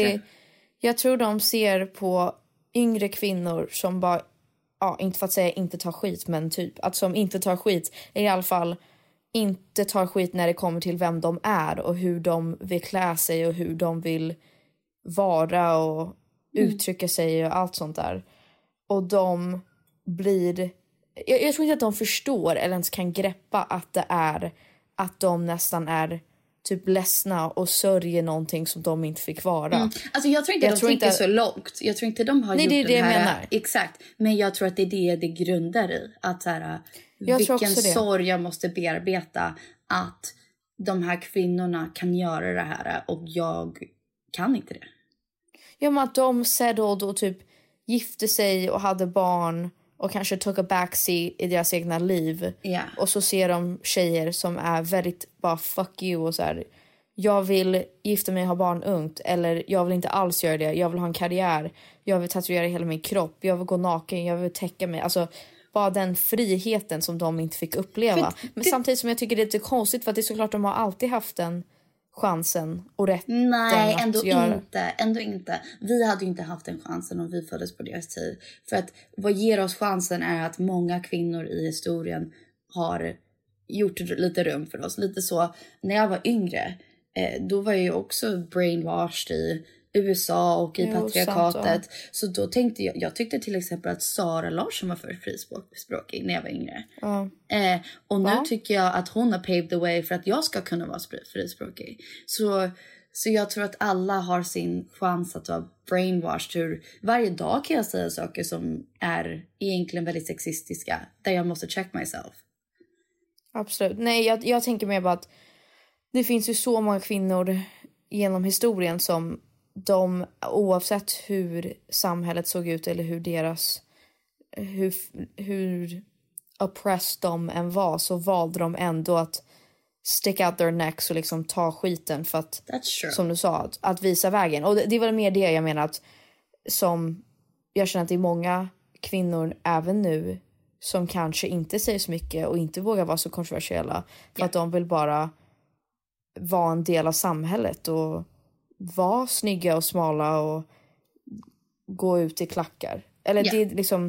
H: jag tror de ser på yngre kvinnor som bara, inte för att säga inte tar skit, men typ att som inte tar skit, i alla fall inte tar skit när det kommer till vem de är och hur de vill klä sig och hur de vill vara och uttrycka sig och allt sånt där. Och de blir... Jag tror inte att de förstår eller ens kan greppa att det är att de nästan är typ ledsna och sörjer någonting som de inte fick vara.
J: Alltså jag tror inte de tänker så långt. Jag tror inte de har gjort
H: det är det
J: här.
H: Jag menar.
J: Exakt. Men jag tror att det är det grundar i. Att så här, vilken sorg jag måste bearbeta. Att de här kvinnorna kan göra det här. Och jag kan inte det.
H: Ja, men att de settled och typ gifte sig och hade barn. Och kanske took a backseat i deras egna liv.
J: Yeah.
H: Och så ser de tjejer som är väldigt bara fuck you och så här. Jag vill gifta mig och ha barn ungt. Eller jag vill inte alls göra det. Jag vill ha en karriär. Jag vill tatuera hela min kropp. Jag vill gå naken. Jag vill täcka mig. Alltså bara den friheten som de inte fick uppleva. Men samtidigt som jag tycker det är lite konstigt. För att det är såklart de har alltid haft den chansen och rätten.
J: Nej, ändå inte. Vi hade ju inte haft den chansen om vi föddes på deras tid. För att vad ger oss chansen är att många kvinnor i historien har gjort lite rum för oss. Lite så, när jag var yngre, då var jag ju också brainwashed i USA och i patriarkatet.
H: Sant, ja.
J: Så då tänkte jag tyckte till exempel att Sara Larsson var för frispråkig när jag var yngre. Och nu tycker jag att hon har paved the way för att jag ska kunna vara frispråkig. Så jag tror att alla har sin chans att vara brainwashed. Varje dag kan jag säga saker som är egentligen väldigt sexistiska. Där jag måste check myself.
H: Absolut. Nej, jag tänker mer bara att det finns ju så många kvinnor genom historien som de, oavsett hur samhället såg ut eller hur deras hur oppressed de än var, så valde de ändå att stick out their necks och liksom ta skiten för att, som du sa, att visa vägen. Och det var mer det jag menar, att som jag känner att det är många kvinnor även nu som kanske inte säger så mycket och inte vågar vara så kontroversiella för att de vill bara vara en del av samhället och vara snygga och smala och gå ut i klackar. Eller det är liksom,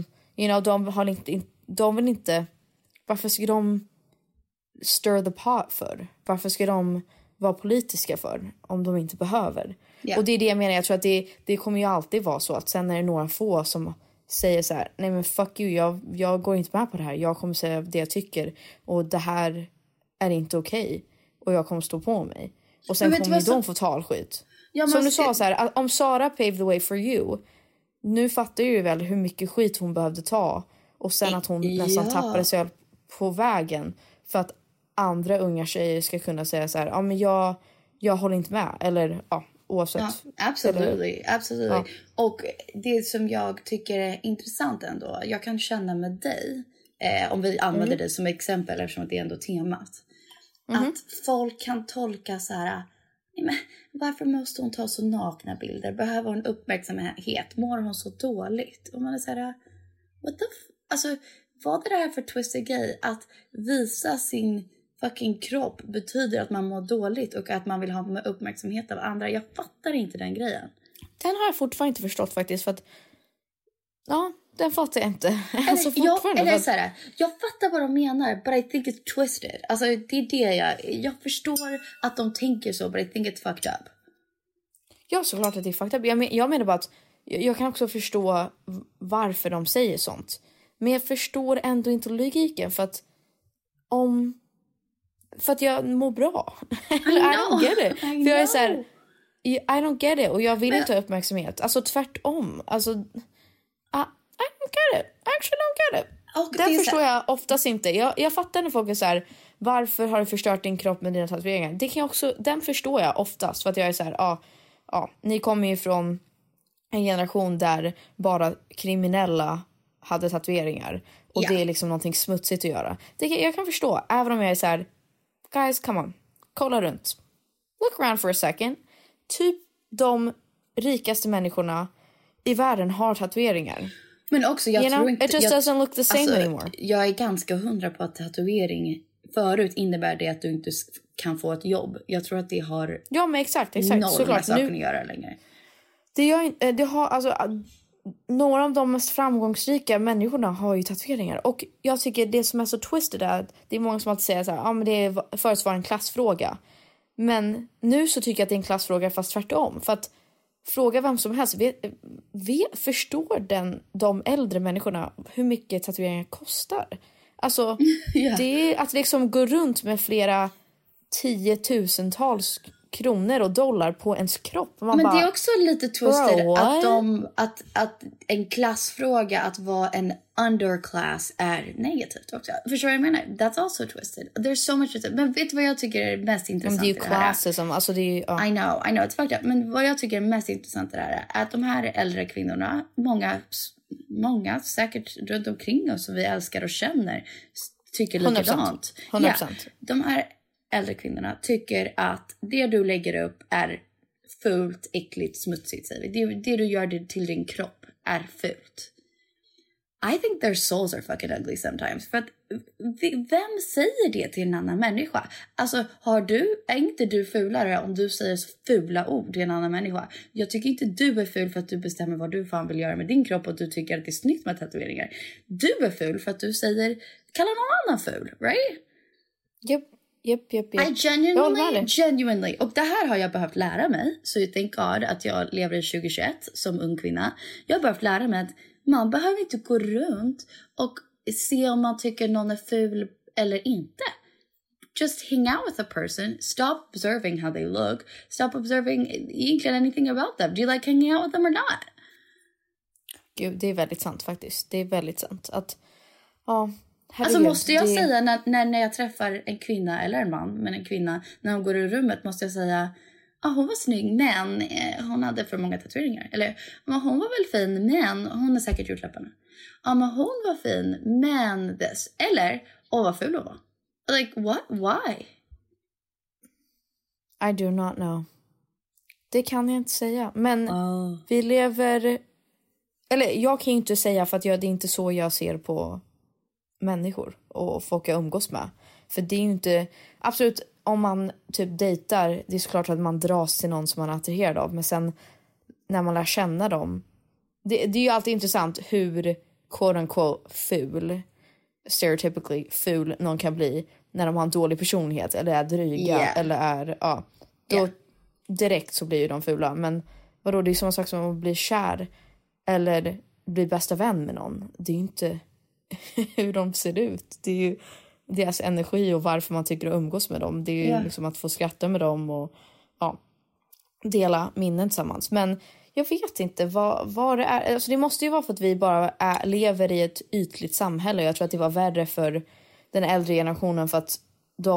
H: de vill inte, varför ska de stir the pot för? Varför ska de vara politiska för om de inte behöver? Och det är det jag menar, jag tror att det kommer ju alltid vara så att sen är det några få som säger så här: nej men fuck you, jag går inte med på det här, jag kommer säga det jag tycker och det här är inte okej och jag kommer stå på mig. Och sen kommer de få talskit. Som du sa så här, om Sara paved the way for you, nu fattar ju väl hur mycket skit hon behövde ta och sen att hon nästan tappade sig på vägen för att andra unga tjejer ska kunna säga så här: ja men jag håller inte med, eller oavsett.
J: Absolutely. Och det som jag tycker är intressant ändå, jag kan känna med dig, om vi använder det som exempel eftersom det är ändå temat, att folk kan tolka så här: men varför måste hon ta så nakna bilder? Behöver hon uppmärksamhet? Mår hon så dåligt? Och man är så här: what the alltså, vad är det här för twisted grej? Att visa sin fucking kropp betyder att man mår dåligt och att man vill ha uppmärksamhet av andra. Jag fattar inte den grejen.
H: Den har jag fortfarande inte förstått faktiskt, för att den fattar jag inte.
J: Jag fattar vad de menar, but I think it's twisted. Alltså det är det jag förstår att de tänker så, but I think it's fucked up.
H: Ja, såklart att det är fucked up. Jag menar bara att jag kan också förstå varför de säger sånt. Men jag förstår ändå inte logiken, för att jag mår bra. I don't get it. För jag är så här, I don't get it, och jag vill inte ha uppmärksamhet. Alltså tvärtom. Alltså I don't get it. I actually don't get it. Den förstår jag oftast inte. Jag fattar när folk är så här: varför har du förstört din kropp med dina tatueringar? Det kan jag också, den förstår jag oftast, för att jag är så här: ni kommer ju från en generation där bara kriminella hade tatueringar. Och det är liksom någonting smutsigt att göra. Jag kan förstå, även om jag är så här: guys, come on. Kolla runt. Look around for a second. Typ de rikaste människorna i världen har tatueringar.
J: Men också, jag tror inte...
H: It just doesn't look the same anymore.
J: Jag är ganska 100 på att tatuering förut innebär det att du inte kan få ett jobb. Jag tror att det har...
H: Ja, men exakt.
J: Noll med saker att göra längre.
H: Det har, alltså, några av de mest framgångsrika människorna har ju tatueringar. Och jag tycker det som är så twisted är att det är många som alltid säger så här: men det är förut var en klassfråga. Men nu så tycker jag att det är en klassfråga, fast tvärtom. För att fråga vem som helst, förstår de äldre människorna hur mycket tatueringar kostar? Alltså, det är att liksom gå runt med flera 10,000-tals kronor och dollar på ens kropp.
J: Men det är också lite twisted att en klassfråga, att vara en underclass, är negativt också. Förstår du vad jag menar? That's also twisted. There's so much twisted. Men vet du vad jag tycker är mest intressant?
H: Men det är ju classism. Alltså det är ju,
J: I know, it's fucked up. Men vad jag tycker är mest intressant är att de här äldre kvinnorna, många säkert runt omkring oss som vi älskar och känner, tycker likadant.
H: 100%.
J: Ja, de här äldre kvinnorna tycker att det du lägger upp är fult, äckligt, smutsigt, säger vi. Det du gör till din kropp är fult. I think their souls are fucking ugly sometimes. För att vem säger det till en annan människa? Alltså, är inte du fulare om du säger så fula ord till en annan människa? Jag tycker inte du är ful för att du bestämmer vad du fan vill göra med din kropp och du tycker att det är snyggt med tatueringar. Du är ful för att du kallar någon annan ful, right?
H: Yep. Japp.
J: I genuinely. Och det här har jag behövt lära mig. Så thank God att jag lever i 2021 som ung kvinna. Jag har behövt lära mig att man behöver inte gå runt och se om man tycker någon är ful eller inte. Just hang out with a person. Stop observing how they look. Stop observing egentligen anything about them. Do you like hanging out with them or not?
H: Gud, det är väldigt sant faktiskt. Det är väldigt sant. Att, ja,
J: alltså måste jag säga när jag träffar en kvinna eller en man, men en kvinna, när hon går i rummet måste jag säga, hon var snygg, men hon hade för många tatueringar. Eller, hon var väl fin, men hon har säkert gjort läpparna. Men hon var fin, men this. Eller, vad ful hon var. Like, what? Why?
H: I do not know. Det kan jag inte säga. Men vi lever... Eller jag kan ju inte säga för att det är inte så jag ser på människor och folk jag umgås med. För det är ju inte... Absolut, om man typ dejtar, det är såklart att man dras till någon som man är attraherad av. Men sen när man lär känna dem... Det är ju alltid intressant hur quote unquote ful, stereotypically ful någon kan bli när de har en dålig personlighet eller är dryga eller är... Ja, då direkt så blir ju de fula. Men vadå, det är samma sak som att bli kär eller bli bästa vän med någon. Det är ju inte hur de ser ut. Det är ju deras energi och varför man tycker att umgås med dem. Det är ju liksom att få skratta med dem och dela minnen tillsammans. Men jag vet inte vad det är. Alltså det måste ju vara för att vi bara lever i ett ytligt samhälle. Jag tror att det var värre för den äldre generationen för att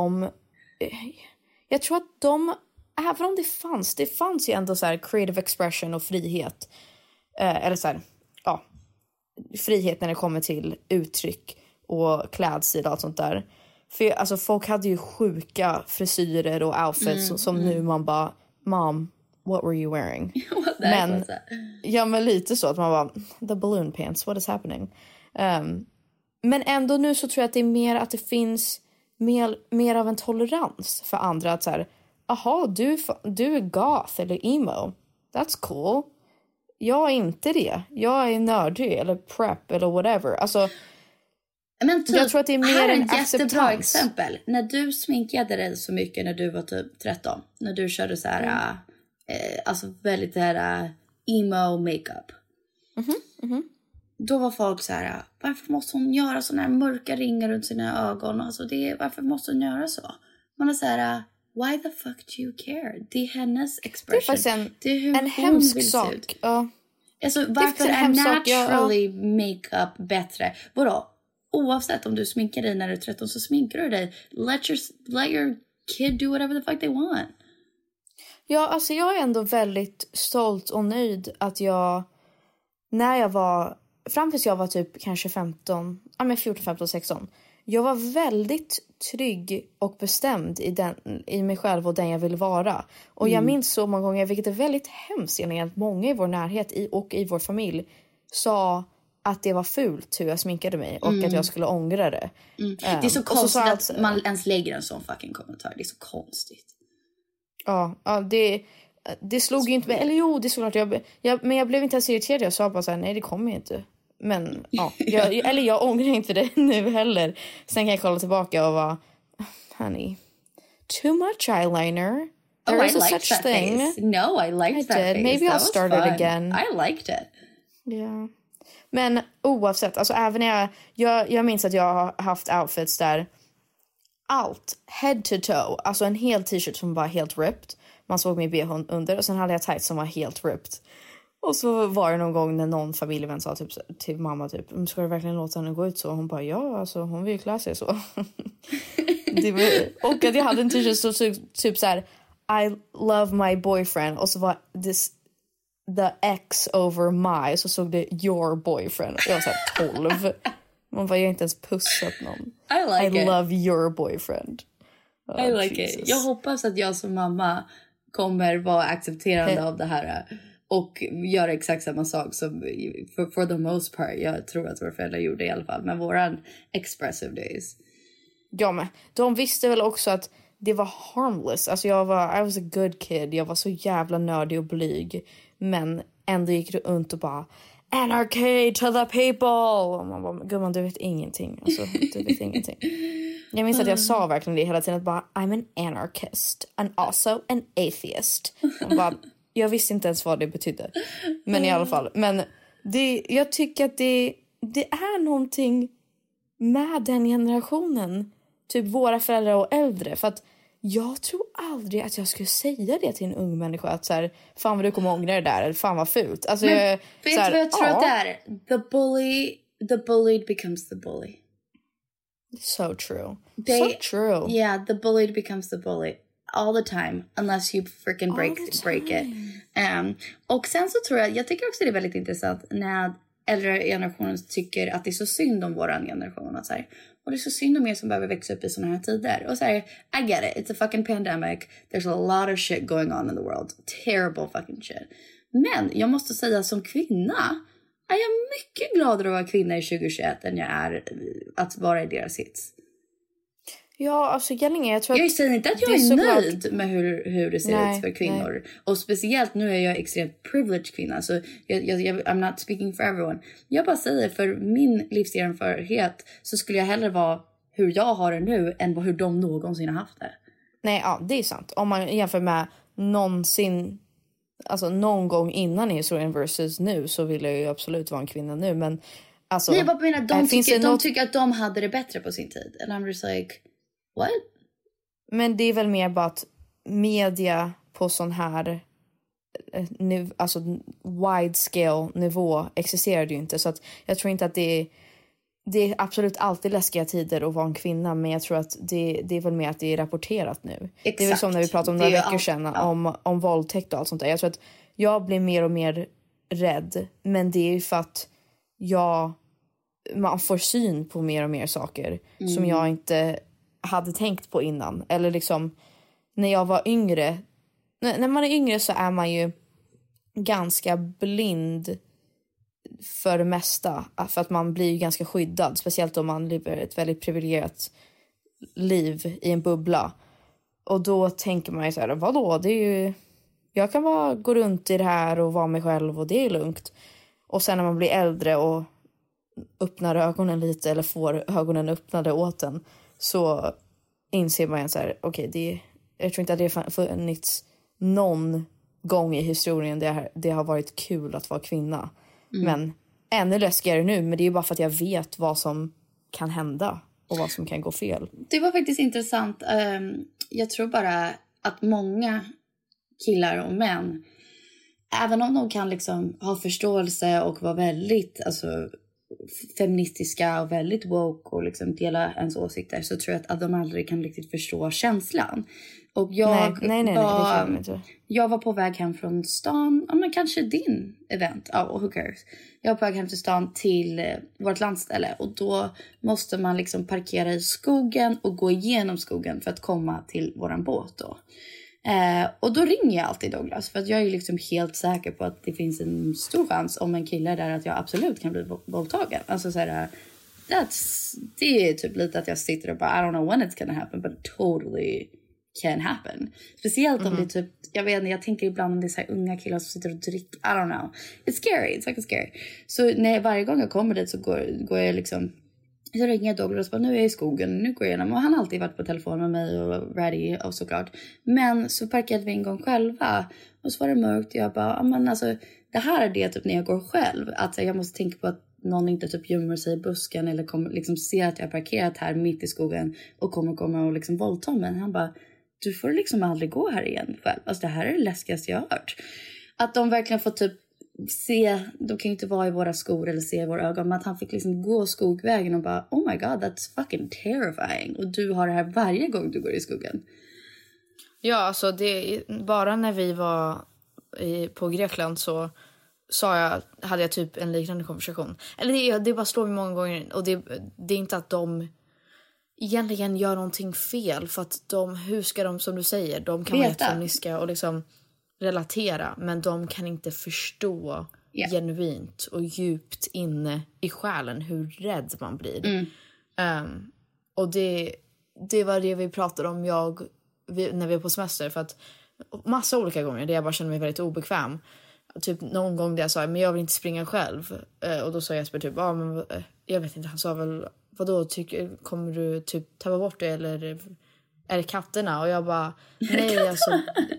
H: jag tror att även om det fanns ju ändå så här creative expression och frihet. Eller så här, frihet när det kommer till uttryck och klädstil och allt sånt där. För alltså folk hade ju sjuka frisyrer och outfits som nu man bara, mom, what were you wearing? Men lite så att man bara, the balloon pants, what is happening? Men ändå nu så tror jag att det är mer att det finns mer av en tolerans för andra att så här, aha, du är goth eller emo. That's cool. Jag är inte det. Jag är nördig eller prep eller whatever. Alltså,
J: men typ,
H: jag tror att det är mer en acceptans.
J: Jättebra exempel. När du sminkade dig så mycket när du var typ 13. När du körde så här, alltså väldigt det här emo makeup. Då var folk så här, varför måste hon göra såna här mörka ringar runt sina ögon? Alltså varför måste hon göra så? Man är så här, why the fuck do you care? Det är hennes expression.
H: Det är faktiskt en hemsk sak. Ja.
J: Alltså, varför är naturally makeup bättre? Vadå? Oavsett om du sminkar dig när du är 13 så sminkar du dig. Let your kid do whatever the fuck they want.
H: Ja, alltså jag är ändå väldigt stolt och nöjd att när jag var, fram tills jag var typ kanske 14, 15, 16. Jag var väldigt trygg och bestämd i mig själv och den jag ville vara. Och jag minns så många gånger, vilket är väldigt hemskt egentligen, att många i vår närhet och i vår familj sa att det var fult hur jag sminkade mig och att jag skulle ångra det.
J: Det är så konstigt att man ens lägger en sån fucking kommentar. Det är så konstigt.
H: Ja, det slog ju inte mig. Eller jo, det är såklart. Men jag blev inte ens irriterad. Jag sa bara så här, nej det kommer inte. Men jag ångrar inte det nu heller. Sen kan jag kolla tillbaka och vara, honey, too much eyeliner. There is a such thing.
J: Face. No, I liked that face.
H: Maybe I'll start it again.
J: I liked it.
H: Yeah. Men oavsett, alltså även när jag minns att jag har haft outfits där allt, head to toe, alltså en hel t-shirt som var helt ripped. Man såg mig bh under och sen hade jag tights som var helt ripped. Och så var det någon gång när någon familjevän sa typ till mamma typ, ska du verkligen låta henne gå ut så? Och hon bara, ja, alltså hon vill ju klä sig så. Och att jag hade en t-shirt som såg typ så här, I love my boyfriend. Och så var the X over my, så såg det your boyfriend. Jag var så här 12. Man var ju inte ens pussat någon. I love your boyfriend.
J: I like it. Jag hoppas att jag som mamma kommer vara accepterande av det här och göra exakt samma sak som for the most part. Jag tror att våra föräldrar gjorde i alla fall med våran expressive days.
H: Ja, men de visste väl också att det var harmless. Alltså I was a good kid. Jag var så jävla nördig och blyg. Men ändå gick det runt och bara, anarchy to the people. Och man bara, gumman, du vet ingenting. Alltså, du vet ingenting. Jag minns att jag sa verkligen det hela tiden. Att bara, I'm an anarchist. And also an atheist. Och bara, jag visste inte ens vad det betydde. Men i alla fall. Men jag tycker att det är någonting med den generationen. Typ våra föräldrar och äldre. För att jag tror aldrig att jag skulle säga det till en ung människa. Att så här, fan vad du kommer ångra det där. Eller fan vad fult. Alltså,
J: men vet du vad jag tror att det är? The bullied becomes the bully.
H: So true. So true.
J: Yeah, the bullied becomes the bully. All the time. Unless you freaking break it. Och sen så tror jag tycker också det är väldigt intressant när äldre generationen tycker att det är så synd om våran generation. Och, så här, och det är så synd om er som behöver växa upp i såna här tider. Och så här, I get it. It's a fucking pandemic. There's a lot of shit going on in the world. Terrible fucking shit. Men jag måste säga som kvinna är jag mycket gladare att vara kvinna i 2021 än jag är att vara i deras hits.
H: Ja, alltså jag tror
J: jag säger inte att jag är nöjd med hur det ser ut för kvinnor. Nej. Och speciellt nu är jag extremt privileged kvinna. Så I'm not speaking for everyone. Jag bara säger för min livserfarenhet så skulle jag hellre vara hur jag har det nu än hur de någonsin har haft det.
H: Nej, ja, det är sant. Om man jämför med någon gång innan i historien versus nu så vill jag ju absolut vara en kvinna nu. Men alltså...
J: Nej, jag menar, de tycker att de hade det bättre på sin tid. And I'm just like... What?
H: Men det är väl mer bara att media på sån här alltså wide scale nivå existerar ju inte. Så att jag tror inte att det är absolut alltid läskiga tider att vara en kvinna. Men jag tror att det är väl mer att det är rapporterat nu. Exakt. Det är väl som när vi pratade om några veckor sedan om våldtäkt och allt sånt där. Jag tror att jag blir mer och mer rädd. Men det är ju för att man får syn på mer och mer saker som jag inte hade tänkt på innan. Eller liksom när jag var yngre. När man är yngre så är man ju ganska blind för det mesta. För att man blir ju ganska skyddad. Speciellt om man lever ett väldigt privilegierat liv i en bubbla. Och då tänker man ju så här, vadå? Det är ju, jag kan bara gå runt i det här och vara mig själv och det är lugnt. Och sen när man blir äldre och öppnar ögonen lite eller får ögonen öppnade åt en, så inser man så här, okej, jag tror inte att det har funnits någon gång i historien det har varit kul att vara kvinna. Men ännu läskigare nu, men det är bara för att jag vet vad som kan hända och vad som kan gå fel.
J: Det var faktiskt intressant. Jag tror bara att många killar och män, även om de kan liksom ha förståelse och vara väldigt feministiska och väldigt woke och liksom dela ens åsikter, så tror jag att de aldrig kan riktigt förstå känslan. Och jag var på väg hem från stan, men kanske din event, who cares. Jag var på väg hem till stan till vårt landställe, och då måste man liksom parkera i skogen och gå igenom skogen för att komma till våran båt då. Och då ringer jag alltid Douglas, för att jag är liksom helt säker på att det finns en stor chans om en kille där att jag absolut kan bli våldtagen. Alltså såhär, det är typ lite att jag sitter och bara, I don't know when it's gonna happen, but it totally can happen. Speciellt om det är typ, jag vet inte, jag tänker ibland om det är så här unga killar som sitter och dricker, I don't know. It's scary, it's fucking scary. Så varje gång jag kommer dit så går jag liksom, så ringer jag Douglas och bara, nu är jag i skogen, nu går jag igenom. Och han har alltid varit på telefon med mig och ready och såklart. Men så parkerade vi en gång själva. Och så var det mörkt och jag bara, men alltså, det här är det typ när jag går själv. Att jag måste tänka på att någon inte typ gömmer sig i busken eller kommer, liksom ser att jag har parkerat här mitt i skogen och kommer och liksom våldta mig. Han bara, du får liksom aldrig gå här igen själv. Alltså det här är det läskigaste jag har hört. Att de verkligen får typ se, de kan ju inte vara i våra skor eller se i våra ögon, men att han fick liksom gå skogvägen och bara, oh my god, that's fucking terrifying. Och du har det här varje gång du går i skogen.
H: Ja, alltså det, bara när vi var på Grekland så hade jag typ en liknande konversation. Eller det bara slår mig många gånger, och det är inte att de egentligen gör någonting fel, för att hur ska de, som du säger, de kan vara jättefeministiska och liksom relatera, men de kan inte förstå genuint och djupt inne i själen hur rädd man blir. Och det var det vi pratade om när vi var på semester, för att massa olika gånger där jag bara kände mig väldigt obekväm. typ någon gång där jag sa, men jag vill inte springa själv. Och då sa Jesper typ, men jag vet inte, han sa väl, vadå, kommer du typ tappa bort det, eller är det katterna? Och jag bara, nej alltså.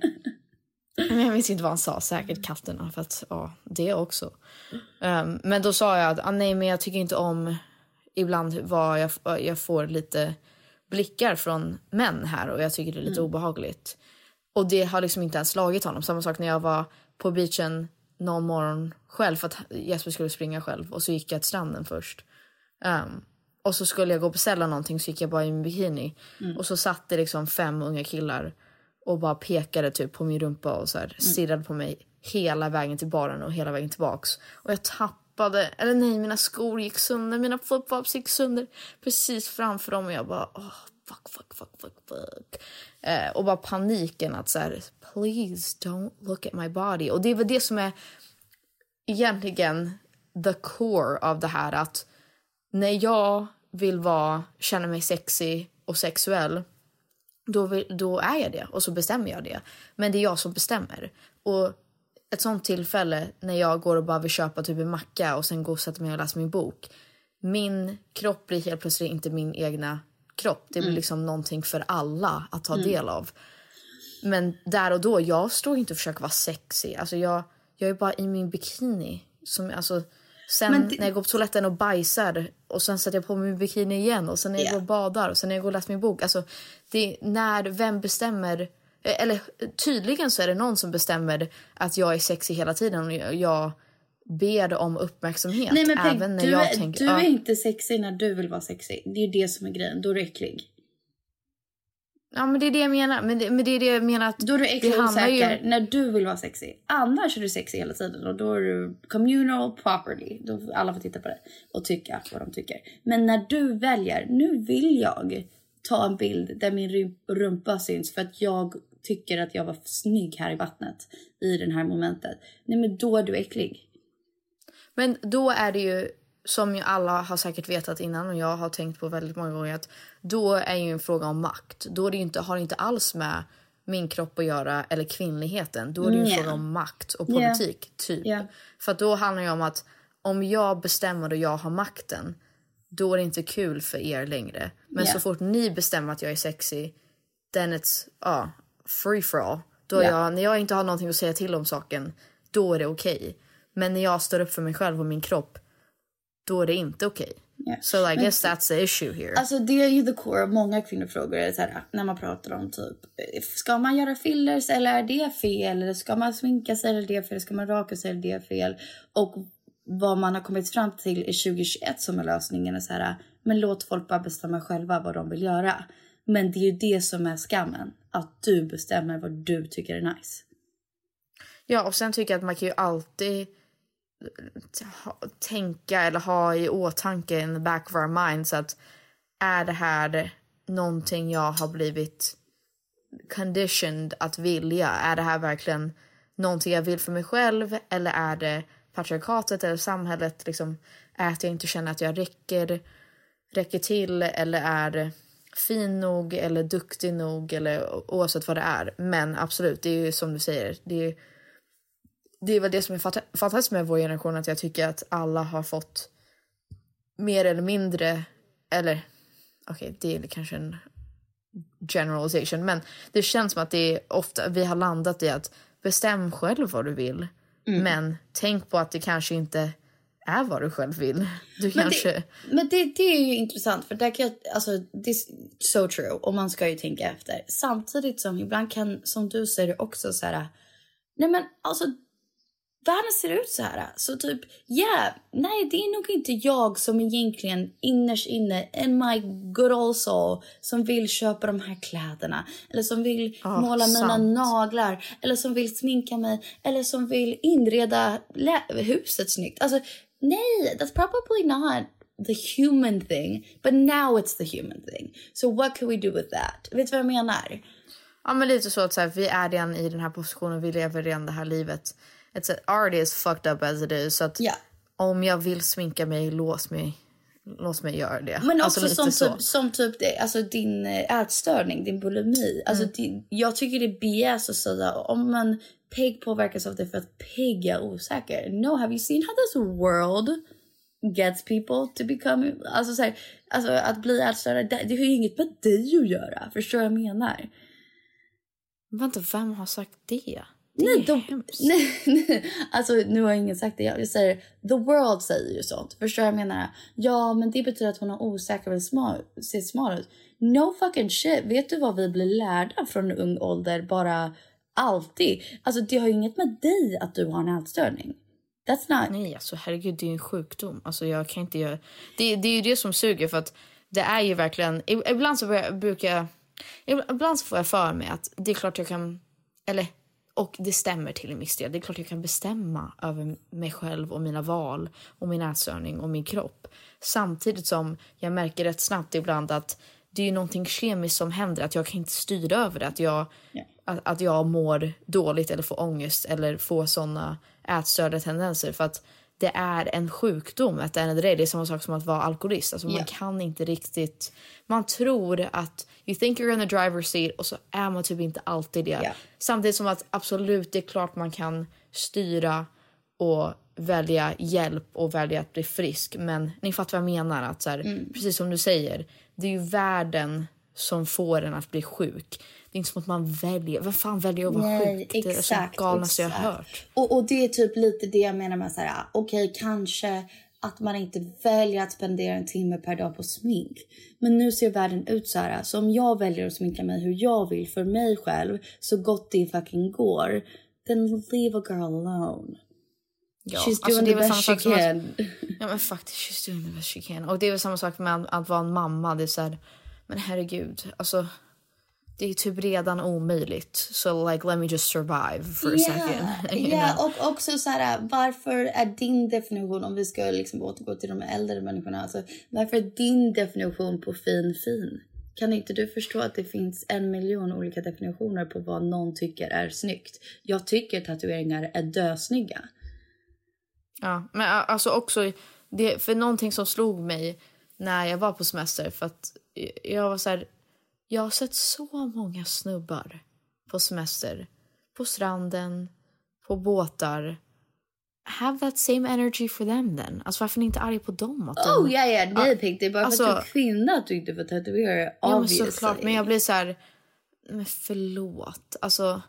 H: Men jag vet inte vad han sa, säkert katterna, för att det också. Men då sa jag att nej, men jag tycker inte om ibland vad jag får lite blickar från män här, och jag tycker det är lite obehagligt. Och det har liksom inte ens slagit honom. Samma sak när jag var på beachen någon morgon själv, för att Jesper skulle springa själv, och så gick jag till stranden först. Och så skulle jag gå och beställa någonting, så gick jag bara i min bikini. Och så satt det liksom 5 unga killar och bara pekade typ på min rumpa och så här stirrade på mig hela vägen till baren och hela vägen tillbaks. Och jag tappade, eller nej, mina skor gick sönder, mina flip-flops gick sönder precis framför dem, och jag bara fuck. Och bara paniken att så här, please don't look at my body. Och det är väl det som är egentligen the core av det här, att när jag vill känna mig sexy och sexuell, då är jag det, och så bestämmer jag det. Men det är jag som bestämmer. Och ett sånt tillfälle när jag går och bara vill köpa typ en macka och sen går och sätter mig och läser min bok, min kropp blir helt plötsligt inte min egna kropp. Det blir liksom någonting för alla att ta del av. Men där och då, jag står inte och försöker vara sexy. Alltså jag är bara i min bikini. Sen när jag går på toaletten och bajsar, och sen sätter jag på min bikini igen, och sen när jag går och badar, och sen när jag går och läser min bok. Alltså vem bestämmer, eller tydligen så är det någon som bestämmer att jag är sexy hela tiden, och jag ber om uppmärksamhet.
J: Nej, men
H: även när jag tänker,
J: du är inte sexy när du vill vara sexy. Det är ju det som är grejen. Då är du äcklig.
H: Ja, men det är det jag menar. Men det är det jag menar, att
J: då är du äcklig och osäker när du vill vara sexy. Annars är du sexy hela tiden, och då är du communal property. Då får alla få titta på det och tycka vad de tycker. Men när du väljer, nu vill jag ta en bild där min rumpa syns för att jag tycker att jag var snygg här i vattnet i den här momentet. Nej, men då är du äcklig. Men då är det ju, som ju alla har säkert vetat innan, och jag har tänkt på väldigt många gånger, att då är ju en fråga om makt. Då är det inte, har det inte alls med min kropp att göra, eller kvinnligheten. Då är det ju en fråga om makt och politik, typ. För att då handlar det om att om jag bestämmer och jag har makten, då är det inte kul för er längre. Men så fort ni bestämmer att jag är sexy, then it's free for all. Då när jag inte har någonting att säga till om saken, då är det okej. Men när jag står upp för mig själv och min kropp, då är det inte okej. So I guess that's the issue here. Alltså det är ju the core av många kvinnofrågor, är så här, när man pratar om typ, ska man göra fillers eller är det fel? Eller ska man sminka sig eller är det fel? Ska man raka sig eller är det fel? Och vad man har kommit fram till i 2021 som är lösningen är så här, men låt folk bara bestämma själva vad de vill göra. Men det är ju det som är skammen, att du bestämmer vad du tycker är nice. Ja, och sen tycker jag att man kan ju alltid tänka eller ha i åtanke in the back of our minds att är det här någonting jag har blivit conditioned att vilja? Är det här verkligen någonting jag vill för mig själv, eller är det patriarkatet eller samhället liksom, är att jag inte känner att jag räcker till, eller är det fin nog eller duktig nog, eller oavsett vad det är. Men absolut, det är ju som du säger, det är väl det som är fantastiskt med vår generation, att jag tycker att alla har fått mer eller mindre, eller okej, det är kanske en generalization, men det känns som att det är ofta vi har landat i att bestäm själv vad du vill, men tänk på att det kanske inte är vad du själv vill. Men det är ju intressant, för där kan jag, alltså det är so true, och man ska ju tänka efter. Samtidigt som ibland kan, som du säger också så här, nej men alltså världen ser ut så här. Så typ, nej, det är nog inte jag som egentligen innerst inne, in my good old soul, som vill köpa de här kläderna. Eller som vill måla mina naglar. Eller som vill sminka mig. Eller som vill inreda huset snyggt. Alltså, nej, that's probably not the human thing. But now it's the human thing. So what can we do with that? Vet du vad jag menar? Ja, men lite så att så här, vi är redan i den här positionen. Vi lever redan det här livet. It's already as fucked up as it is. Så att om jag vill sminka mig, lås mig.
H: låt mig göra det.
J: Men
H: alltså,
J: också som typ det, alltså din ätstörning, din bulimi. Alltså jag tycker det är BS att säga om man pigg påverkas av det för att pigg är osäker. No, have you seen how this world gets people to become... Alltså, så här, alltså att bli ätstörd, det har ju inget med dig att göra. Förstår vad jag menar?
H: Vänta, vem har sagt det?
J: Nej, alltså nu har ingen sagt det. Jag säger, the world säger ju sånt. Förstår jag menar? Ja, men det betyder att hon är osäker och ser smal ut. No fucking shit. Vet du vad vi blir lärda från ung ålder? Bara alltid. Alltså det har ju inget med dig att du har en ätstörning. That's not...
H: Nej, alltså herregud, det är en sjukdom. Alltså jag kan inte göra... Det är ju det som suger, för att det är ju verkligen... Ibland så ibland så får jag för mig att det är klart jag kan... Eller... Och det stämmer till en viss del. Det är klart jag kan bestämma över mig själv och mina val och min ätstörning och min kropp. Samtidigt som jag märker rätt snabbt ibland att det är ju någonting kemiskt som händer. Att jag kan inte styra över det. Att jag mår dåligt eller får ångest eller får sådana ätstörda tendenser. För att det är en sjukdom. Att det är samma sak som att vara alkoholist. Alltså man kan inte riktigt... Man tror att you think you're in the driver's seat och så är man typ inte alltid det. Yeah. Samtidigt som att absolut, det är klart man kan styra och välja hjälp och välja att bli frisk. Men ni fattar vad jag menar. Att så här, precis som du säger, det är ju världen som får en att bli sjuk. Det är inte som att man väljer. Vad fan väljer att vara sjuk? Det är så galnaste jag har hört.
J: Och det är typ lite det jag menar med så här, okej, kanske att man inte väljer att spendera en timme per dag på smink. Men nu ser världen ut så här. Så om jag väljer att sminka mig hur jag vill för mig själv, så gott det fucking går, then leave a girl alone.
H: Ja,
J: she's doing the best she can.
H: Ja, men faktiskt, she's doing the best she can. Och det är väl samma sak med att vara en mamma. Det är så här, men herregud, alltså... Det är typ redan omöjligt. So like, let me just survive for a second.
J: Ja, och också så här, varför är din definition, om vi ska liksom återgå till de äldre människorna, alltså, varför är din definition på fin? Kan inte du förstå att det finns 1 miljon olika definitioner på vad någon tycker är snyggt? Jag tycker tatueringar är dösnygga.
H: Ja, men alltså också, det, för någonting som slog mig när jag var på semester, för att jag var så här... Jag har sett så många snubbar på semester, på stranden, på båtar. Have that same energy for them then. Alltså varför är ni inte arg på dem? Att
J: nej Pink, det är bara för att du kvinna att du inte får tatuera.
H: Ja, men såklart, men jag blir så här, men förlåt. Alltså,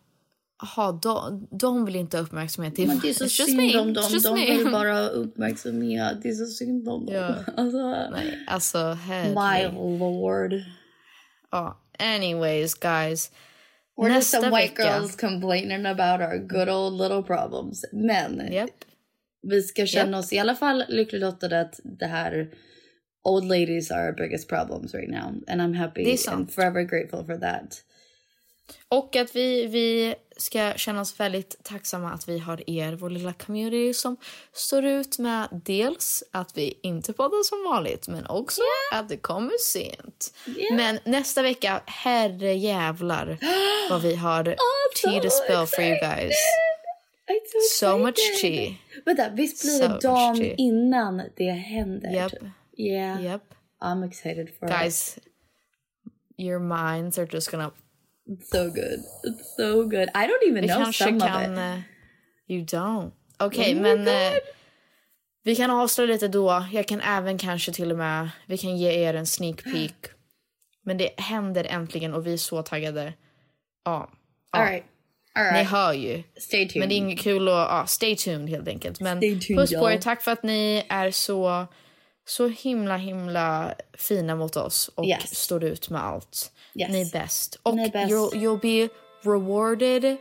H: de vill inte ha uppmärksamhet.
J: Men det är så synd om dem. De vill bara ha uppmärksamhet. Det är så synd om dem.
H: Ja. Nej, alltså,
J: my lord.
H: Oh, anyways, guys.
J: We're just some white girls complaining about our good old little problems. Men vi ska känna oss i alla fall lyckligt lottade att det här old ladies are our biggest problems right now. And I'm happy and forever grateful for that.
H: Och att vi ska känna oss väldigt tacksamma att vi har vår lilla community som står ut med dels att vi inte poddar som vanligt, men också att det kommer sent. Men nästa vecka, herre jävlar vad vi har tea to spill for you guys. So much tea.
J: Vänta, visst blir det dagen innan det händer?
H: Yep.
J: Yeah. I'm excited for it.
H: Guys, your minds are just gonna...
J: It's so good. It's so good. I don't even know some of it.
H: You don't. Okej, men vi kan avslöja lite då. Jag kan även kanske till och med... Vi kan ge er en sneak peek. Men det händer äntligen och vi är så taggade. Ja.
J: All right.
H: Ni hör ju.
J: Stay tuned.
H: Men det är inget kul att... stay tuned helt enkelt. Men puss på er. Tack för att ni är så himla fina mot oss och står ut med allt.
J: Yes.
H: Ni är bäst. Och you'll be rewarded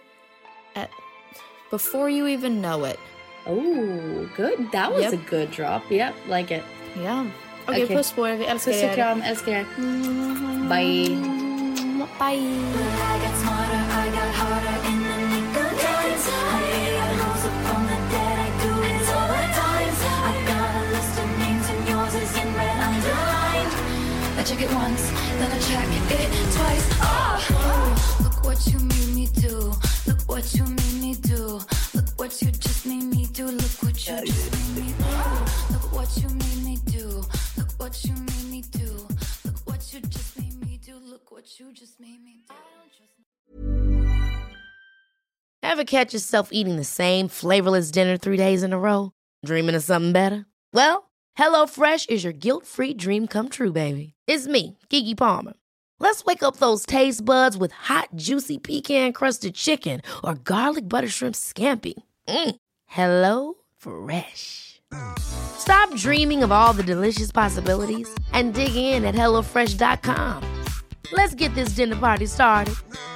H: before you even know it.
J: Oh, good. That was a good drop. Yep, like it.
H: Yeah. Okay, puss på er. Vi älskar er.
J: Puss och kram, älskar er. Bye.
H: Bye.
K: I got smarter, I got harder in the nick of time. I rose up from the dead, I do it all the times. I got a list of names and yours is in red underlined. I check it once, then I check it twice. Oh, look what you made me do. Look what you made me do. Look what you just made me do. Look what you just made me do. Look what you made me do. Look what You just made me do.
D: Ever catch yourself eating the same flavorless dinner 3 days in a row? Dreaming of something better? Well, HelloFresh is your guilt-free dream come true, baby. It's me, Keke Palmer. Let's wake up those taste buds with hot, juicy pecan-crusted chicken or garlic butter shrimp scampi. Hello Fresh. Stop dreaming of all the delicious possibilities and dig in at HelloFresh.com. Let's get this dinner party started.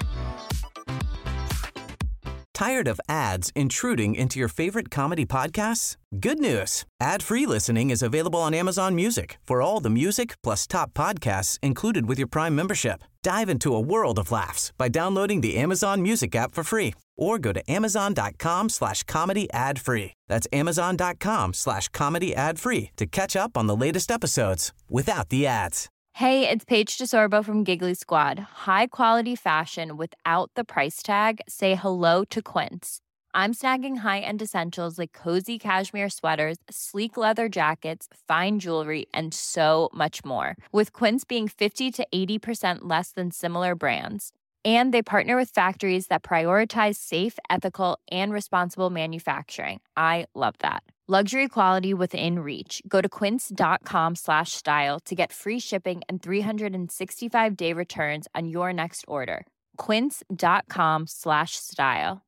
L: Tired of ads intruding into your favorite comedy podcasts? Good news. Ad-free listening is available on Amazon Music for all the music plus top podcasts included with your Prime membership. Dive into a world of laughs by downloading the Amazon Music app for free or go to amazon.com/comedy ad-free. That's amazon.com/comedy ad-free to catch up on the latest episodes without the ads.
M: Hey, it's Paige DeSorbo from Giggly Squad. High quality fashion without the price tag. Say hello to Quince. I'm snagging high-end essentials like cozy cashmere sweaters, sleek leather jackets, fine jewelry, and so much more. With Quince being 50 to 80% less than similar brands. And they partner with factories that prioritize safe, ethical, and responsible manufacturing. I love that. Luxury quality within reach. Go to quince.com/style to get free shipping and 365-day returns on your next order. Quince.com/style.